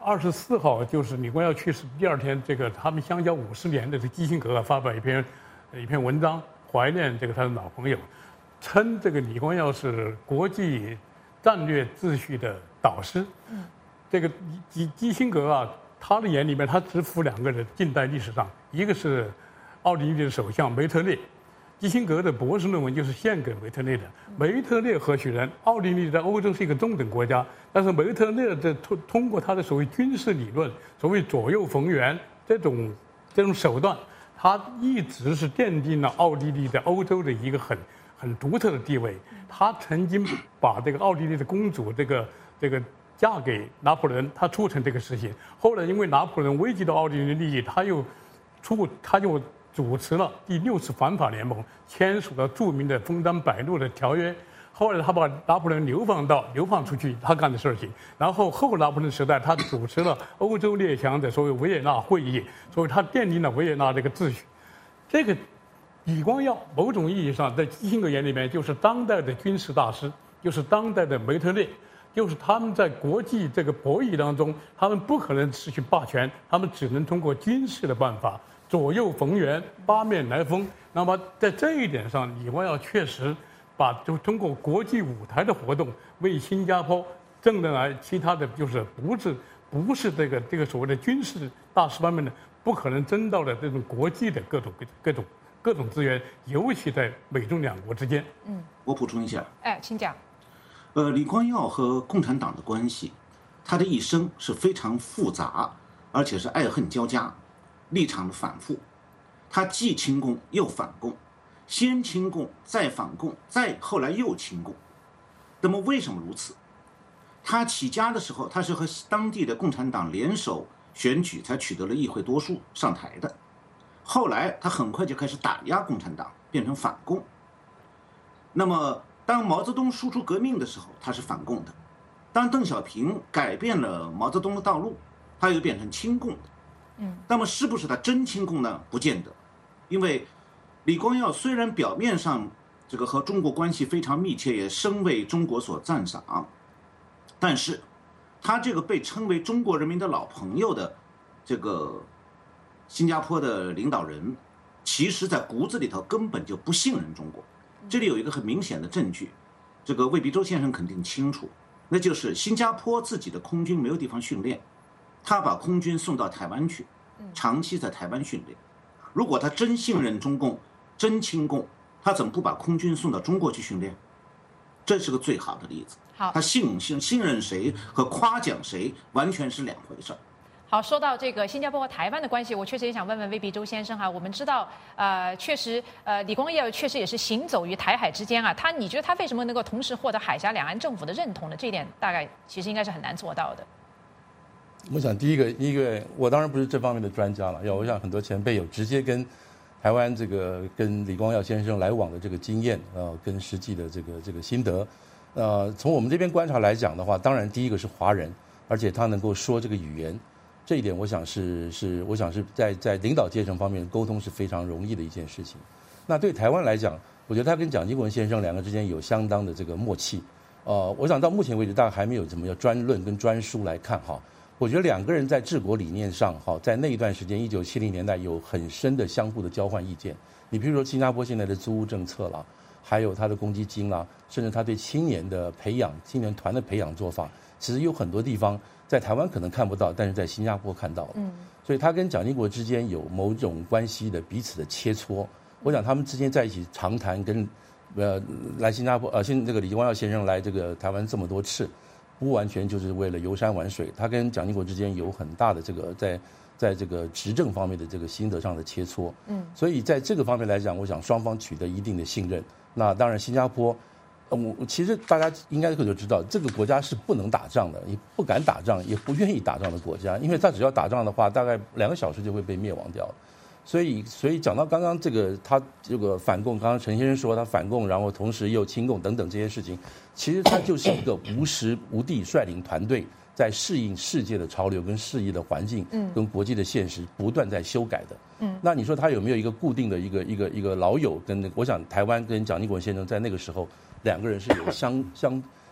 S6: 24号就是李光耀去世第2天，这个他们相交50年的这基辛格发表一篇文章，怀念这个他的老朋友，称这个李光耀是国际战略秩序的导师。这个基辛格啊，他的眼里面他只服2个人，近代历史上，一个是奥地利的首相梅特列。基辛格的博士论文就是献给梅特列的。梅特列何许人？奥地利在欧洲是一个中等国家，但是梅特列通过他的所谓军事理论，所谓左右逢源这种手段，他一直是奠定了奥地利在欧洲的一个很独特的地位。他曾经把这个奥地利的公主这个嫁给拿破仑，他促成这个事情。后来因为拿破仑危及到奥地利的利益，他又主持了第6次反法联盟，签署了著名的枫丹白露的条约。后来他把拿破仑流放出去，他干的事情。然后后拿破仑时代，他主持了欧洲列强的所谓维也纳会议，所以他奠定了维也纳这个秩序。这个李光耀某种意义上在基辛格眼里面就是当代的军事大师，就是当代的梅特列，就是他们在国际这个博弈当中，他们不可能失去霸权，他们只能通过军事的办法左右逢源，八面来风。那么在这一点上，李光耀确实就通过国际舞台的活动，为新加坡挣得来其他的就是不是这个所谓的军事大师方面的不可能争到的这种国际的各种资源，尤其在美中2国之间。
S7: 我补充一下。
S4: 请讲。
S7: 李光耀和共产党的关系，他的一生是非常复杂，而且是爱恨交加，立场的反复。他既亲共又反共，先亲共再反共，再后来又亲共。那么为什么如此？他起家的时候，他是和当地的共产党联手选举才取得了议会多数上台的。后来他很快就开始打压共产党，变成反共。那么当毛泽东输出革命的时候，他是反共的；当邓小平改变了毛泽东的道路，他又变成亲共的。那么是不是他真亲共呢？不见得，因为李光耀虽然表面上这个和中国关系非常密切，也深为中国所赞赏，但是他这个被称为中国人民的老朋友的这个新加坡的领导人，其实在骨子里头根本就不信任中国。这里有一个很明显的证据，这个魏必洲先生肯定清楚，那就是新加坡自己的空军没有地方训练，他把空军送到台湾去，长期在台湾训练。如果他真信任中共，真亲共，他怎么不把空军送到中国去训练？这是个最好的例子。他信任谁和夸奖谁完全是2回事。
S4: 好，说到这个新加坡和台湾的关系，我确实也想问问魏必洲先生哈。我们知道，确实，李光耀确实也是行走于台海之间啊。你觉得他为什么能够同时获得海峡两岸政府的认同呢？这一点大概其实应该是很难做到的。
S8: 我想第一个，我当然不是这方面的专家了。我想很多前辈有直接跟台湾跟李光耀先生来往的这个经验，跟实际的这个心得。从我们这边观察来讲的话，当然第一个是华人，而且他能够说这个语言。这一点我想是在领导阶层方面沟通是非常容易的一件事情。那对台湾来讲，我觉得他跟蒋经国先生2个之间有相当的这个默契。我想到目前为止大概还没有怎么样专论跟专书来看哈。我觉得2个人在治国理念上在那一段时间1970年代有很深的相互的交换意见。你比如说新加坡现在的租屋政策啦，还有他的公积金啦，甚至他对青年的培养、青年团的培养做法，其实有很多地方在台湾可能看不到，但是在新加坡看到了。所以他跟蒋经国之间有某种关系的彼此的切磋。我想他们之间在一起长谈，跟来新加坡这个李光耀先生来这个台湾这么多次，不完全就是为了游山玩水。他跟蒋经国之间有很大的这个在这个执政方面的这个心得上的切磋。所以在这个方面来讲，我想双方取得一定的信任。那当然新加坡。其实大家应该就知道，这个国家是不能打仗的，也不敢打仗，也不愿意打仗的国家，因为他只要打仗的话，大概2个小时就会被灭亡掉。所以讲到刚刚他这个反共，刚刚陈先生说他反共，然后同时又亲共等等这些事情，其实他就是一个无时无地率领团队，在适应世界的潮流跟适应的环境，跟国际的现实不断在修改的。那你说他有没有一个固定的一个老友？我想台湾跟蒋经国先生在那个时候2个人是有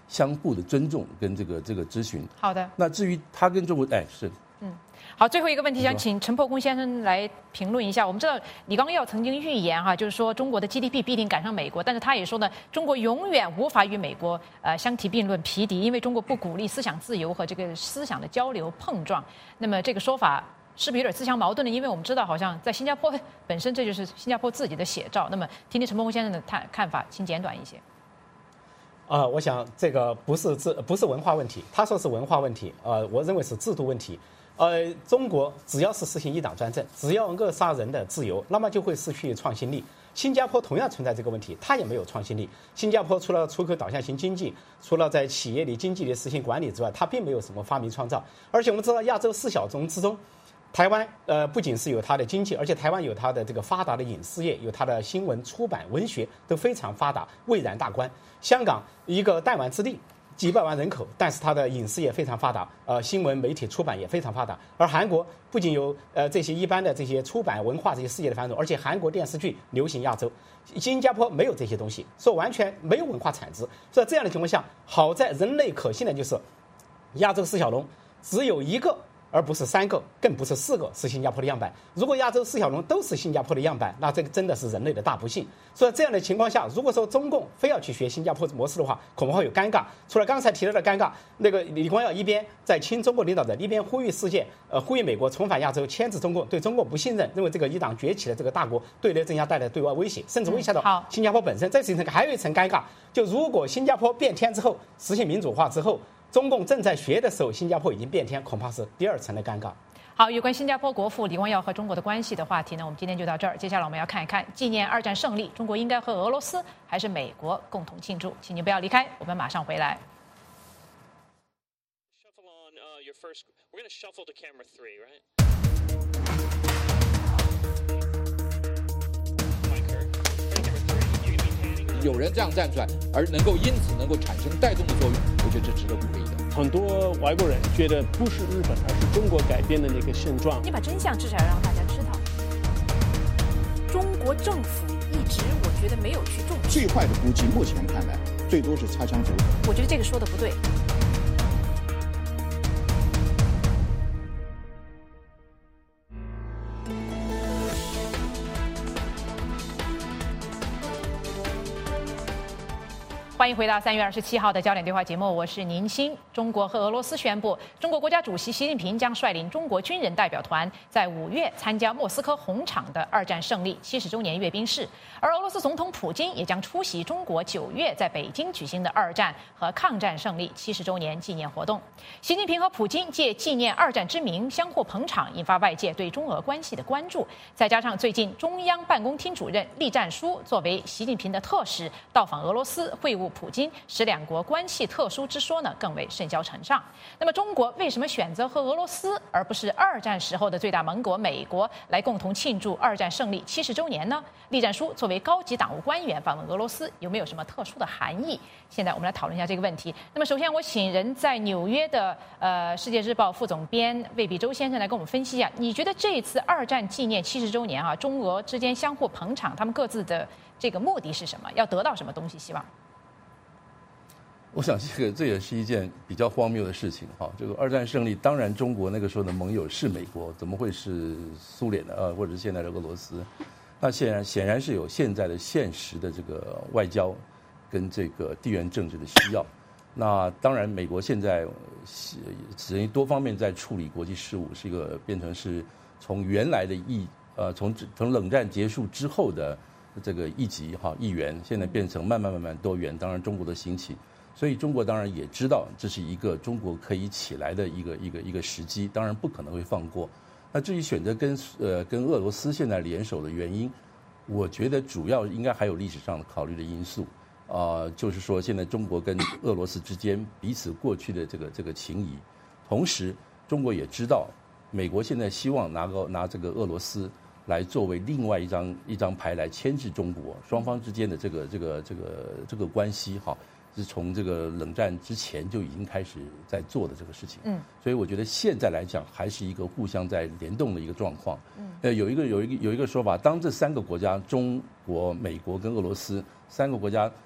S8: 相互的尊重跟这个咨询。
S4: 好的。
S8: 那至于他跟中国，是。
S4: 好，最后一个问题想请陈破空先生来评论一下。我们知道李光耀曾经预言就是说中国的 GDP 必定赶上美国，但是他也说呢，中国永远无法与美国相提并论、匹敌，因为中国不鼓励思想自由和这个思想的交流碰撞。那么这个说法是不是有点自相矛盾呢？因为我们知道，好像在新加坡本身这就是新加坡自己的写照。那么听听陈破空先生的看法，请简短一些。
S5: 我想这个不是文化问题，他说是文化问题，我认为是制度问题。中国只要是实行一党专政，只要扼杀人的自由，那么就会失去创新力。新加坡同样存在这个问题，它也没有创新力。新加坡除了出口导向型经济，除了在企业里经济里实行管理之外，它并没有什么发明创造。而且我们知道，亚洲4小龙之中，台湾不仅是有它的经济，而且台湾有它的这个发达的影视业，有它的新闻出版文学都非常发达，蔚然大观。香港一个弹丸之地，几百万人口，但是它的影视业非常发达，新闻媒体出版也非常发达。而韩国不仅有这些一般的这些出版文化这些事业的繁荣，而且韩国电视剧流行亚洲。新加坡没有这些东西，说完全没有文化产值。所以这样的情况下，好在人类可信的就是亚洲4小龙只有1个，而不是3个，更不是4个是新加坡的样板。如果亚洲4小龙都是新加坡的样板，那这个真的是人类的大不幸。所以这样的情况下，如果说中共非要去学新加坡模式的话，恐怕会有尴尬。除了刚才提到的尴尬，那个李光耀一边在亲中国领导人，一边呼吁世界，呼吁美国重返亚洲，牵制中共，对中共不信任，认为这个一党崛起的这个大国对内镇压带来对外威胁，甚至威胁到新加坡本身。这是还有一层尴尬，就如果新加坡变天之后，实行民主化之后，中共正在学的时候，新加坡已经变天，恐怕是第2层的尴尬。
S4: 好，有关新加坡国父李光耀和中国的关系的话题呢，我们今天就到这儿。接下来我们要看一看纪念2战胜利，中国应该和俄罗斯还是美国共同庆祝？请您不要离开，我们马上回来。
S9: 有人这样站出来，而因此能够产生带动的作用，我觉得这值得鼓励的。
S10: 很多外国人觉得不是日本，而是中国改变的那个现状。
S2: 你把真相至少要让大家知道。中国政府一直我觉得没有去重视。
S11: 最坏的估计，目前看来最多是擦枪走火。
S2: 我觉得这个说的不对。
S4: 欢迎回到3月27号的焦点对话节目，我是宁鑫。中国和俄罗斯宣布，中国国家主席习近平将率领中国军人代表团在5月参加莫斯科红场的2战胜利70周年阅兵式，而俄罗斯总统普京也将出席中国9月在北京举行的2战和抗战胜利70周年纪念活动。习近平和普京借纪念2战之名相互捧场，引发外界对中俄关系的关注。再加上最近中央办公厅主任栗战书作为习近平的特使到访俄罗斯会晤普京，使2国关系特殊之说呢更为甚嚣尘上。那么中国为什么选择和俄罗斯而不是2战时候的最大盟国美国来共同庆祝2战胜利70周年呢？栗战书作为高级党务官员访问俄罗斯，有没有什么特殊的含义？现在我们来讨论一下这个问题。那么首先我请人在纽约的《世界日报》副总编魏必洲先生来跟我们分析一下，你觉得这一次2战纪念70周年中俄之间相互捧场，他们各自的这个目的是什么？要得到什么东西？希望？
S8: 我想这也是一件比较荒谬的事情哈。这个2战胜利，当然中国那个时候的盟友是美国，怎么会是苏联的或者是现在的俄罗斯？那显然是有现在的现实的这个外交跟这个地缘政治的需要。那当然，美国现在等于多方面在处理国际事务，是一个变成是从原来的从冷战结束之后的这个一元，现在变成慢慢多元。当然，中国的兴起。所以中国当然也知道这是一个中国可以起来的一个时机，当然不可能会放过。那至于选择跟俄罗斯现在联手的原因，我觉得主要应该还有历史上的考虑的因素，就是说现在中国跟俄罗斯之间彼此过去的这个情谊，同时中国也知道美国现在希望拿这个俄罗斯来作为另外一张牌来牵制中国，双方之间的这个关系是从这个冷战之前就已经开始在做的这个事情，所以我觉得现在来讲还是一个互相在联动的一个状况。有一个说法，当这3个国家中国、美国跟俄罗斯3个国家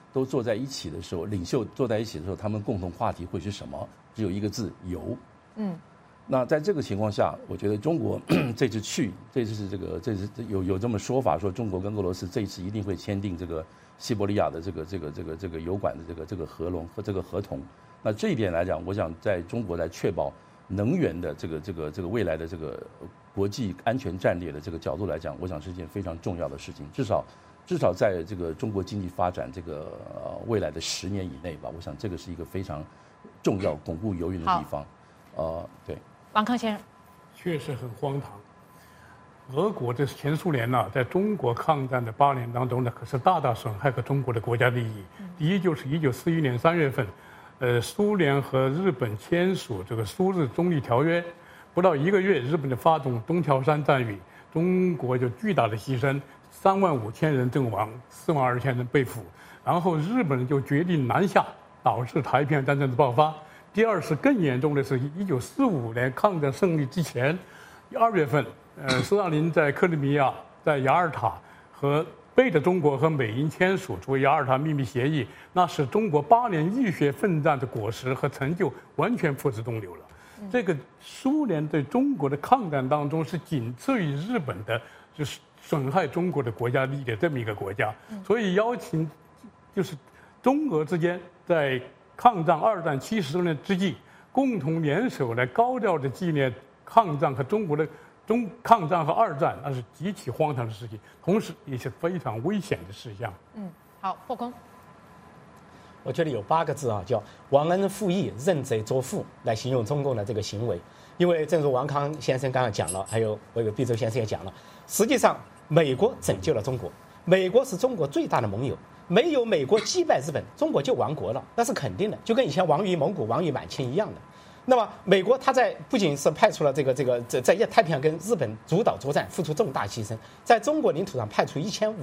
S8: 都坐在一起的时候，领袖坐在一起的时候，他们共同话题会是什么？只有一个字：有。那在这个情况下，我觉得中国这次有这么说法，说中国跟俄罗斯这一次一定会签订这个西伯利亚的这个油管的这个合龙和这个合同。那这一点来讲，我想在中国来确保能源的这个未来的这个国际安全战略的这个角度来讲，我想是一件非常重要的事情。至少在这个中国经济发展这个未来的10年以内吧，我想这个是一个非常重要巩固油运的地方。对。
S4: 王康先生，
S6: 确实很荒唐。俄国这前苏联呢，在中国抗战的8年当中呢，可是大大损害了中国的国家利益。第一就是1941年3月份，苏联和日本签署这个苏日中立条约，不到1个月，日本就发动东条山战役，中国就巨大的牺牲，35000人阵亡，42000人被俘，然后日本人就决定南下，导致太平洋战争的爆发。第二是更严重的是，1945年抗战胜利之前，2月份，斯大林在克里米亚、在雅尔塔和背着中国和美英签署所谓雅尔塔秘密协议，那使中国8年浴血奋战的果实和成就完全付之东流了。这个苏联对中国的抗战当中是仅次于日本的，就是损害中国的国家利益的这么一个国家，所以邀请就是中俄之间在抗战2战70周年之际，共同联手来高调的纪念抗战和中国的抗战和2战，那是极其荒唐的事情，同时也是非常危险的事项。
S4: 好，霍公。
S5: 我觉得有8个字啊，叫忘恩负义、认贼作父，来形容中共的这个行为。因为正如王康先生刚刚讲了，还有我有毕周先生也讲了，实际上美国拯救了中国，美国是中国最大的盟友。没有美国击败日本，中国就亡国了，那是肯定的，就跟以前亡于蒙古、亡于满清一样的。那么，美国它不仅是派出了在太平洋跟日本主导作战，付出重大牺牲，在中国领土上派出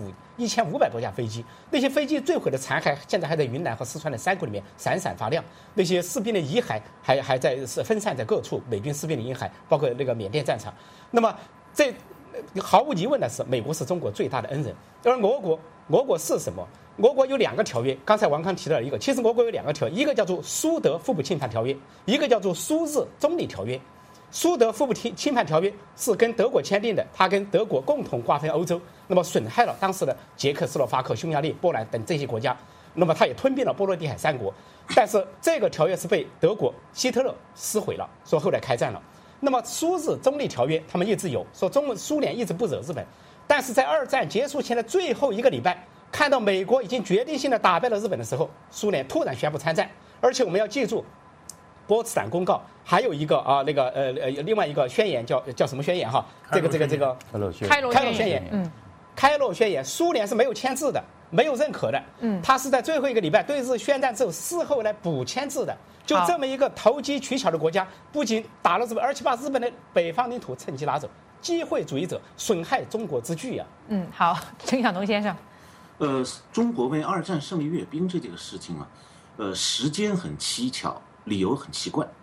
S5: 1500多架飞机，那些飞机坠毁的残骸现在还在云南和四川的山谷里面闪闪发亮，那些士兵的遗骸还在分散在各处，美军士兵的遗骸，包括那个缅甸战场。那么，这毫无疑问的是，美国是中国最大的恩人，而俄国是什么？俄国有2个条约，刚才王康提到了一个，其实俄国有2个条约，一个叫做苏德互不侵犯条约，一个叫做苏日中立条约。苏德互不侵犯条约是跟德国签订的，它跟德国共同瓜分欧洲，那么损害了当时的捷克斯洛伐克、匈牙利、波兰等这些国家，那么它也吞并了波罗的海3国。但是这个条约是被德国希特勒撕毁了，说后来开战了。那么苏日中立条约他们一直有，说苏联一直不惹日本，但是在2战结束前的最后1个礼拜，看到美国已经决定性的打败了日本的时候，苏联突然宣布参战。而且我们要记住，波茨坦公告还有一个另外一个宣言叫什么宣言哈？这个开罗宣言。开罗宣言，苏联是没有签字的，没有认可的。他是在最后1个礼拜对日宣战之后，事后来补签字的。就这么一个投机取巧的国家，不仅打了日本，而且把日本的北方领土趁机拿走，机会主义者，损害中国之巨啊！
S4: 好，陈晓农先生。
S7: 中国为2战胜利阅兵这个事情啊，时间很蹊跷，理由很奇怪。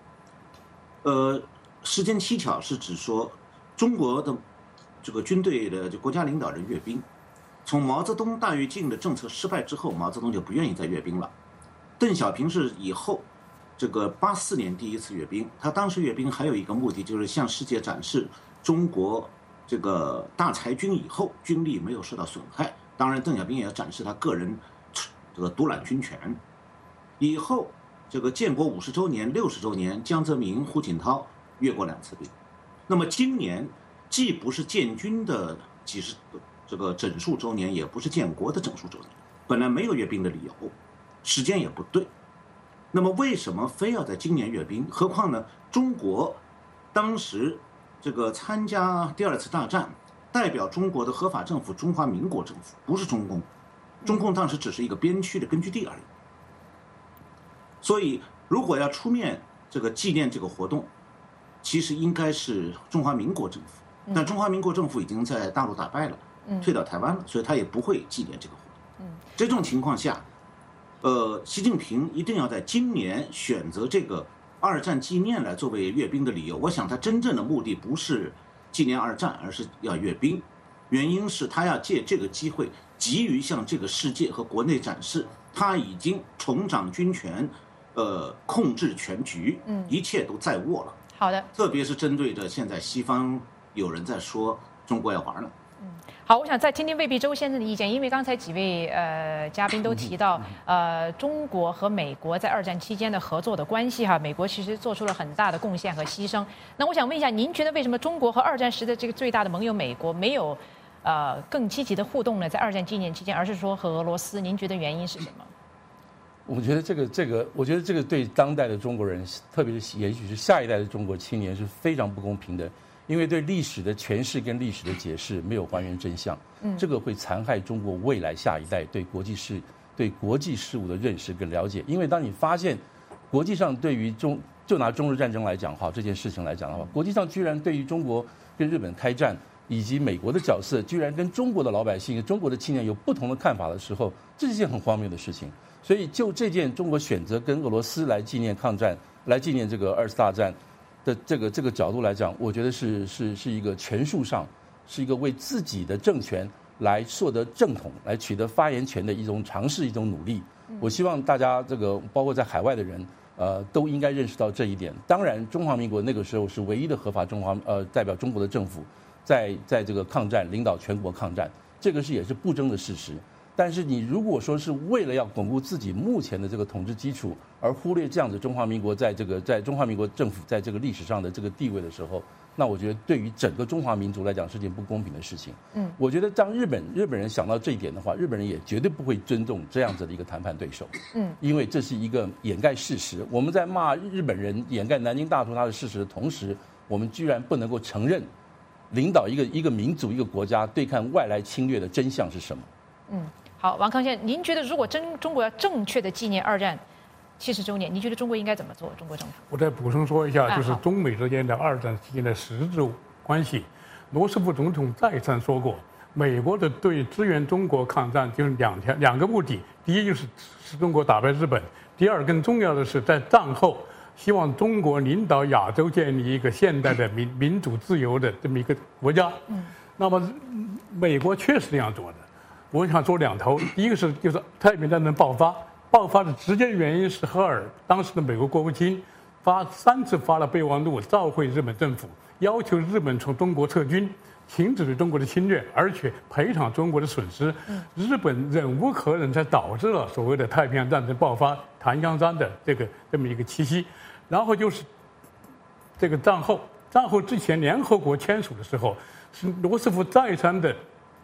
S7: 时间蹊跷是指说，中国的这个军队的国家领导人阅兵，从毛泽东大跃进的政策失败之后，毛泽东就不愿意再阅兵了。邓小平是以后这个84年第1次阅兵，他当时阅兵还有一个目的，就是向世界展示中国这个大裁军以后军力没有受到损害。当然，邓小平也要展示他个人这个独揽军权。以后这个建国50周年、60周年，江泽民、胡锦涛阅过2次兵。那么今年既不是建军的这个整数周年，也不是建国的整数周年，本来没有阅兵的理由，时间也不对。那么为什么非要在今年阅兵？何况呢，中国当时这个参加第2次大战，代表中国的合法政府中华民国政府，不是中共。中共当时只是一个边区的根据地而已。所以如果要出面这个纪念这个活动，其实应该是中华民国政府，但中华民国政府已经在大陆打败了，退到台湾了，所以他也不会纪念这个活动。这种情况下，习近平一定要在今年选择这个2战纪念来作为阅兵的理由。我想他真正的目的不是纪念2战，而是要阅兵。原因是他要借这个机会，急于向这个世界和国内展示他已经重掌军权，控制全局，一切都在握了。
S4: 好的，
S7: 特别是针对着现在西方有人在说中国要玩了。
S4: 好，我想再听听魏必周先生的意见，因为刚才几位嘉宾都提到，中国和美国在2战期间的合作的关系哈，美国其实做出了很大的贡献和牺牲。那我想问一下，您觉得为什么中国和2战时的这个最大的盟友美国没有更积极的互动呢？在2战纪念期间，而是说和俄罗斯？您觉得原因是什么？
S8: 我觉得这个对当代的中国人，特别是也许是下一代的中国青年是非常不公平的。因为对历史的诠释跟历史的解释没有还原真相，这个会残害中国未来下一代对国际事务的认识跟了解。因为当你发现国际上对于就拿中日战争来讲这件事情来讲的话，国际上居然对于中国跟日本开战以及美国的角色，居然跟中国的老百姓、中国的青年有不同的看法的时候，这是一件很荒谬的事情。所以就这件中国选择跟俄罗斯来纪念抗战，来纪念这个2次大战的这个角度来讲，我觉得是一个权术上，是一个为自己的政权来获得正统、来取得发言权的一种尝试、一种努力。我希望大家包括在海外的人，都应该认识到这一点。当然，中华民国那个时候是唯一的合法代表中国的政府，在这个抗战领导全国抗战，这个也是不争的事实。但是你如果说是为了要巩固自己目前的这个统治基础，而忽略这样子中华民国在中华民国政府在这个历史上的这个地位的时候，那我觉得对于整个中华民族来讲是件不公平的事情。我觉得当日本人想到这一点的话，日本人也绝对不会尊重这样子的一个谈判对手。因为这是一个掩盖事实。我们在骂日本人掩盖南京大屠杀的事实的同时，我们居然不能够承认领导一个民族一个国家对抗外来侵略的真相是什么。
S4: 好，王康先生，您觉得如果中国要正确的纪念2战70周年，您觉得中国应该怎么做？中国政府？
S6: 我再补充说一下，就是中美之间的2战期间的实质关系。罗斯福总统再三说过，美国的对支援中国抗战就是两个目的，第一就是使中国打败日本，第二更重要的是在战后希望中国领导亚洲建立一个现代的民主自由的这么一个国家。那么美国确实这样做的。我想说2头，第一个就是太平战争爆发的直接原因是赫尔当时的美国国务卿3次发了备忘录，召回日本政府，要求日本从中国撤军，停止对中国的侵略，而且赔偿中国的损失。日本忍无可忍，才导致了所谓的太平洋战争爆发，檀香山的这么一个契机。然后就是这个战后之前联合国签署的时候，是罗斯福再三的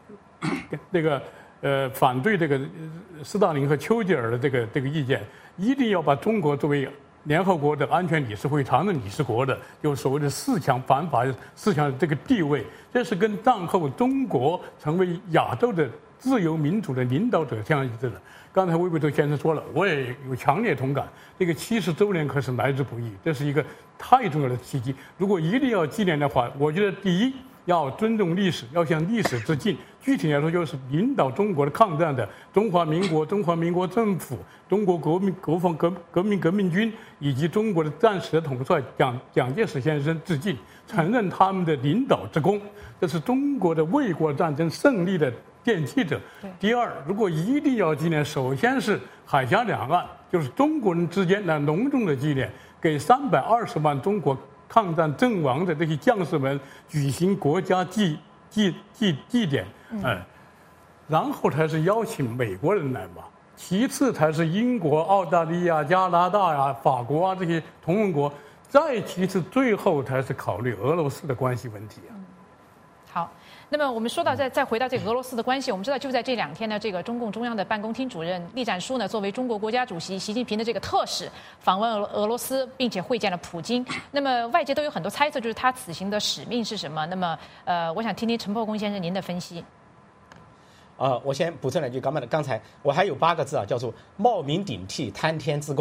S6: 反对这个斯大林和丘吉尔的这个意见，一定要把中国作为联合国的安全理事会常任理事国的，有所谓的4强反法4强的这个地位，这是跟战后中国成为亚洲的自由民主的领导者相一致的。刚才魏必周先生说了，我也有强烈同感，这个70周年可是来之不易，这是一个太重要的契机。如果一定要纪念的话，我觉得第一，要尊重历史，要向历史致敬。具体来说，就是领导中国的抗战的中华民国政府、中国革命军以及中国的战时的统帅蒋介石先生致敬，承认他们的领导之功，这是中国的卫国战争胜利的奠基者。第二，如果一定要纪念，首先是海峡两岸，就是中国人之间来隆重的纪念，给320万中国抗战阵亡的这些将士们举行国家祭典，然后才是邀请美国人来嘛，其次才是英国、澳大利亚、加拿大呀、法国啊这些同盟国，再其次最后才是考虑俄罗斯的关系问题啊。
S4: 好。那么我们说到再回到这个俄罗斯的关系，我们知道就在这2天呢，这个中共中央的办公厅主任栗战书呢，作为中国国家主席习近平的这个特使访问俄罗斯，并且会见了普京。那么外界都有很多猜测，就是他此行的使命是什么？那么我想听听陈破公先生您的分析。
S5: 我先补充两句，刚才我还有8个字啊，叫做冒名顶替、贪天之功。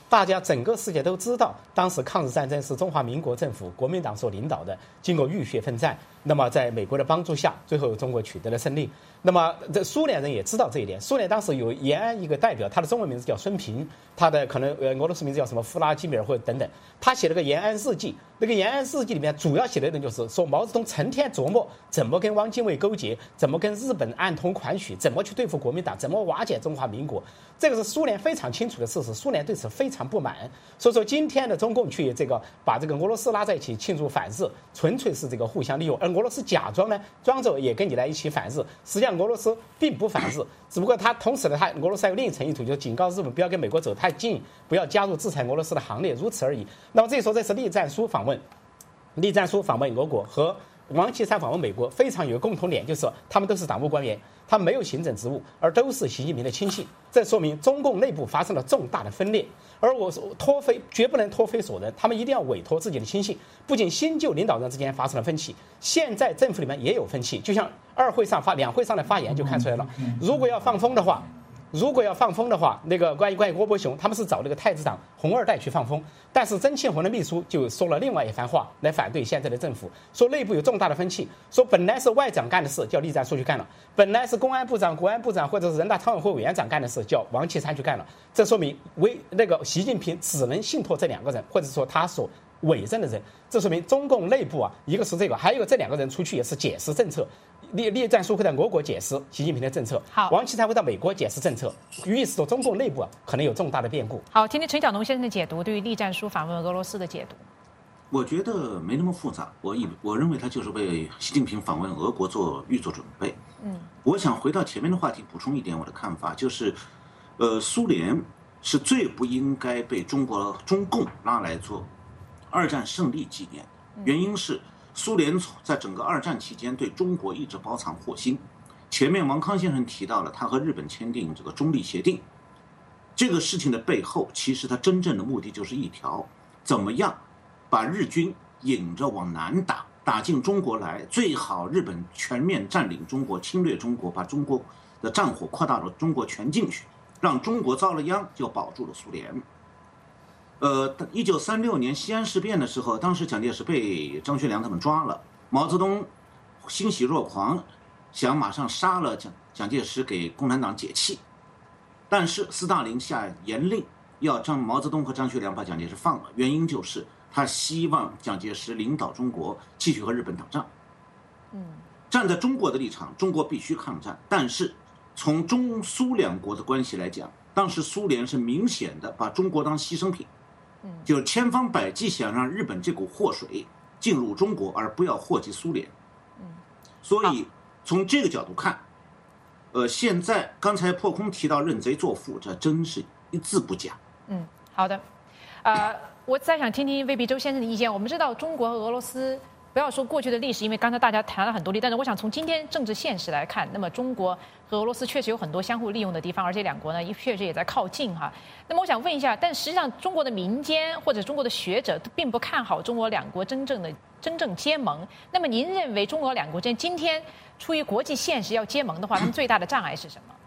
S5: 大家整个世界都知道，当时抗日战争是中华民国政府国民党所领导的，经过浴血奋战，那么在美国的帮助下，最后中国取得了胜利。那么这苏联人也知道这一点，苏联当时有延安一个代表，他的中文名字叫孙平，他的可能俄罗斯名字叫什么弗拉基米尔或者等等，他写了个延安日记。那个延安日记里面主要写的内容就是说，毛泽东成天琢磨怎么跟汪精卫勾结，怎么跟日本暗通款曲，怎么去对付国民党，怎么瓦解中华民国。这个是苏联非常清楚的事实，苏联对此非常不满。所以说今天的中共去把这个俄罗斯拉在一起庆祝反日，纯粹是这个互相利用，而俄罗斯假装呢，装着也跟你来一起反日，实际上俄罗斯并不反日，只不过他同时呢，俄罗斯还有另一层意图，就是警告日本不要跟美国走太近，不要加入制裁俄罗斯的行列，如此而已。那么这时候这是栗战书访问俄国和王岐山访问美国，非常有个共同点，就是他们都是党务官员，他们没有行政职务，而都是习近平的亲信。这说明中共内部发生了重大的分裂，而我绝不能托非所人，他们一定要委托自己的亲信。不仅新旧领导人之间发生了分歧，现在政府里面也有分歧，就像两会上的发言就看出来了。如果要放风的话，那个关于郭伯雄，他们是找那个太子党红二代去放风，但是曾庆红的秘书就说了另外一番话来反对现在的政府，说内部有重大的分歧，说本来是外长干的事叫栗战书去干了，本来是公安部长、国安部长或者是人大常委会委员长干的事叫王岐山去干了。这说明习近平只能信托这两个人，或者说他所委任的人。这说明中共内部啊，一个是这个，还有一个这两个人出去也是解释政策。栗战书会在俄国解释习近平的政策，王岐山会到美国解释政策，预示着中共内部啊可能有重大的变故。
S4: 好，听听陈晓农先生的解读，对于栗战书访问俄罗斯的解读。
S7: 我觉得没那么复杂，我认为他就是为习近平访问俄国预做准备。我想回到前面的话题，补充一点我的看法，就是苏联是最不应该被中共拉来做二战胜利纪念，原因是苏联在整个二战期间对中国一直包藏祸心。前面王康先生提到了他和日本签订这个中立协定，这个事情的背后，其实他真正的目的就是一条，怎么样把日军引着往南打进中国来，最好日本全面占领中国，侵略中国，把中国的战火扩大到中国全境去，让中国遭了殃，就保住了苏联。1936年西安事变的时候，当时蒋介石被张学良他们抓了，毛泽东欣喜若狂，想马上杀了蒋介石给共产党解气，但是斯大林下严令要让毛泽东和张学良把蒋介石放了，原因就是他希望蒋介石领导中国继续和日本打仗。站在中国的立场，中国必须抗战，但是从中苏两国的关系来讲，当时苏联是明显的把中国当牺牲品，就是千方百计想让日本这股祸水进入中国，而不要祸及苏联。所以从这个角度看，现在刚才破空提到认贼作父，这真是一字不假。
S4: 好的，我再想听听魏必周先生的意见。我们知道中国和俄罗斯，不要说过去的历史，因为刚才大家谈了很多例，但是我想从今天政治现实来看，那么中国和俄罗斯确实有很多相互利用的地方，而且两国呢确实也在靠近哈。那么我想问一下，但实际上中国的民间或者中国的学者并不看好中俄两国真正结盟。那么您认为中俄两国之间今天出于国际现实要结盟的话，他们最大的障碍是什么？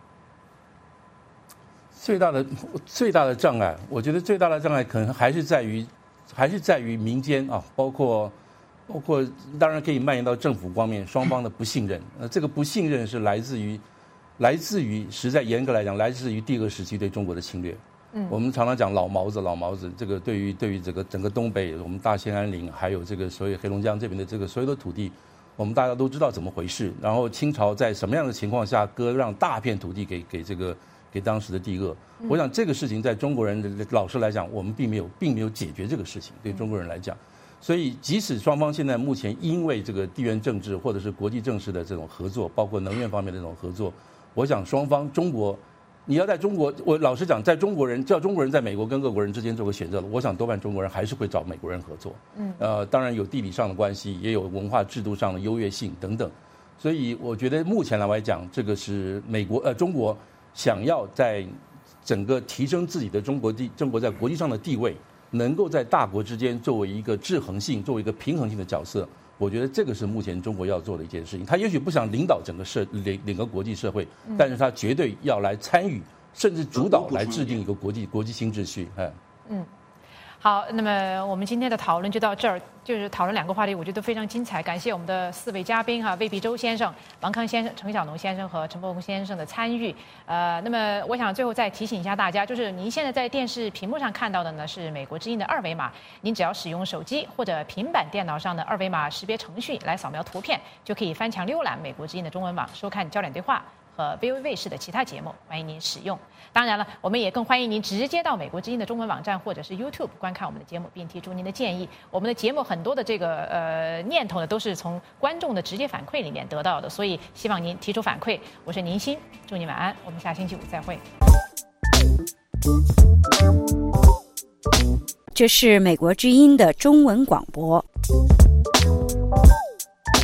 S8: 最大的障碍，我觉得最大的障碍可能还是在于民间啊，包括当然可以蔓延到政府方面，双方的不信任。这个不信任是来自于实在严格来讲，来自于第二个时期对中国的侵略。我们常常讲老毛子，这个对于这个整个东北，我们大兴安岭，还有这个所谓黑龙江这边的这个所有的土地，我们大家都知道怎么回事。然后清朝在什么样的情况下割让大片土地给当时的帝鄂？我想这个事情在中国人老实来讲，我们并没有解决这个事情，对中国人来讲。所以，即使双方现在目前因为这个地缘政治或者是国际政治的这种合作，包括能源方面的这种合作，我想双方你要在中国，我老实讲，叫中国人在美国跟俄国人之间做个选择，我想多半中国人还是会找美国人合作。当然有地理上的关系，也有文化制度上的优越性等等。所以我觉得目前来讲，这个是中国想要在整个提升自己的中国在国际上的地位，能够在大国之间作为一个制衡性、作为一个平衡性的角色，我觉得这个是目前中国要做的一件事情。他也许不想领导整个国际社会，但是他绝对要来参与甚至主导来制定一个国际新秩序。
S4: 好，那么我们今天的讨论就到这儿，就是讨论2个话题，我觉得非常精彩。感谢我们的4位嘉宾魏必洲先生、王康先生、程小农先生和陈伯宏先生的参与。那么我想最后再提醒一下大家，就是您现在在电视屏幕上看到的呢是美国之音的2维码，您只要使用手机或者平板电脑上的2维码识别程序来扫描图片，就可以翻墙浏览美国之音的中文网，收看焦点对话和 VOA 卫视的其他节目，欢迎您使用。当然了，我们也更欢迎您直接到美国之音的中文网站或者是 YouTube 观看我们的节目，并提出您的建议。我们的节目很多的这个念头呢，都是从观众的直接反馈里面得到的，所以希望您提出反馈。我是宁欣，祝您晚安，我们下星期5再会。
S12: 这是美国之音的中文广播。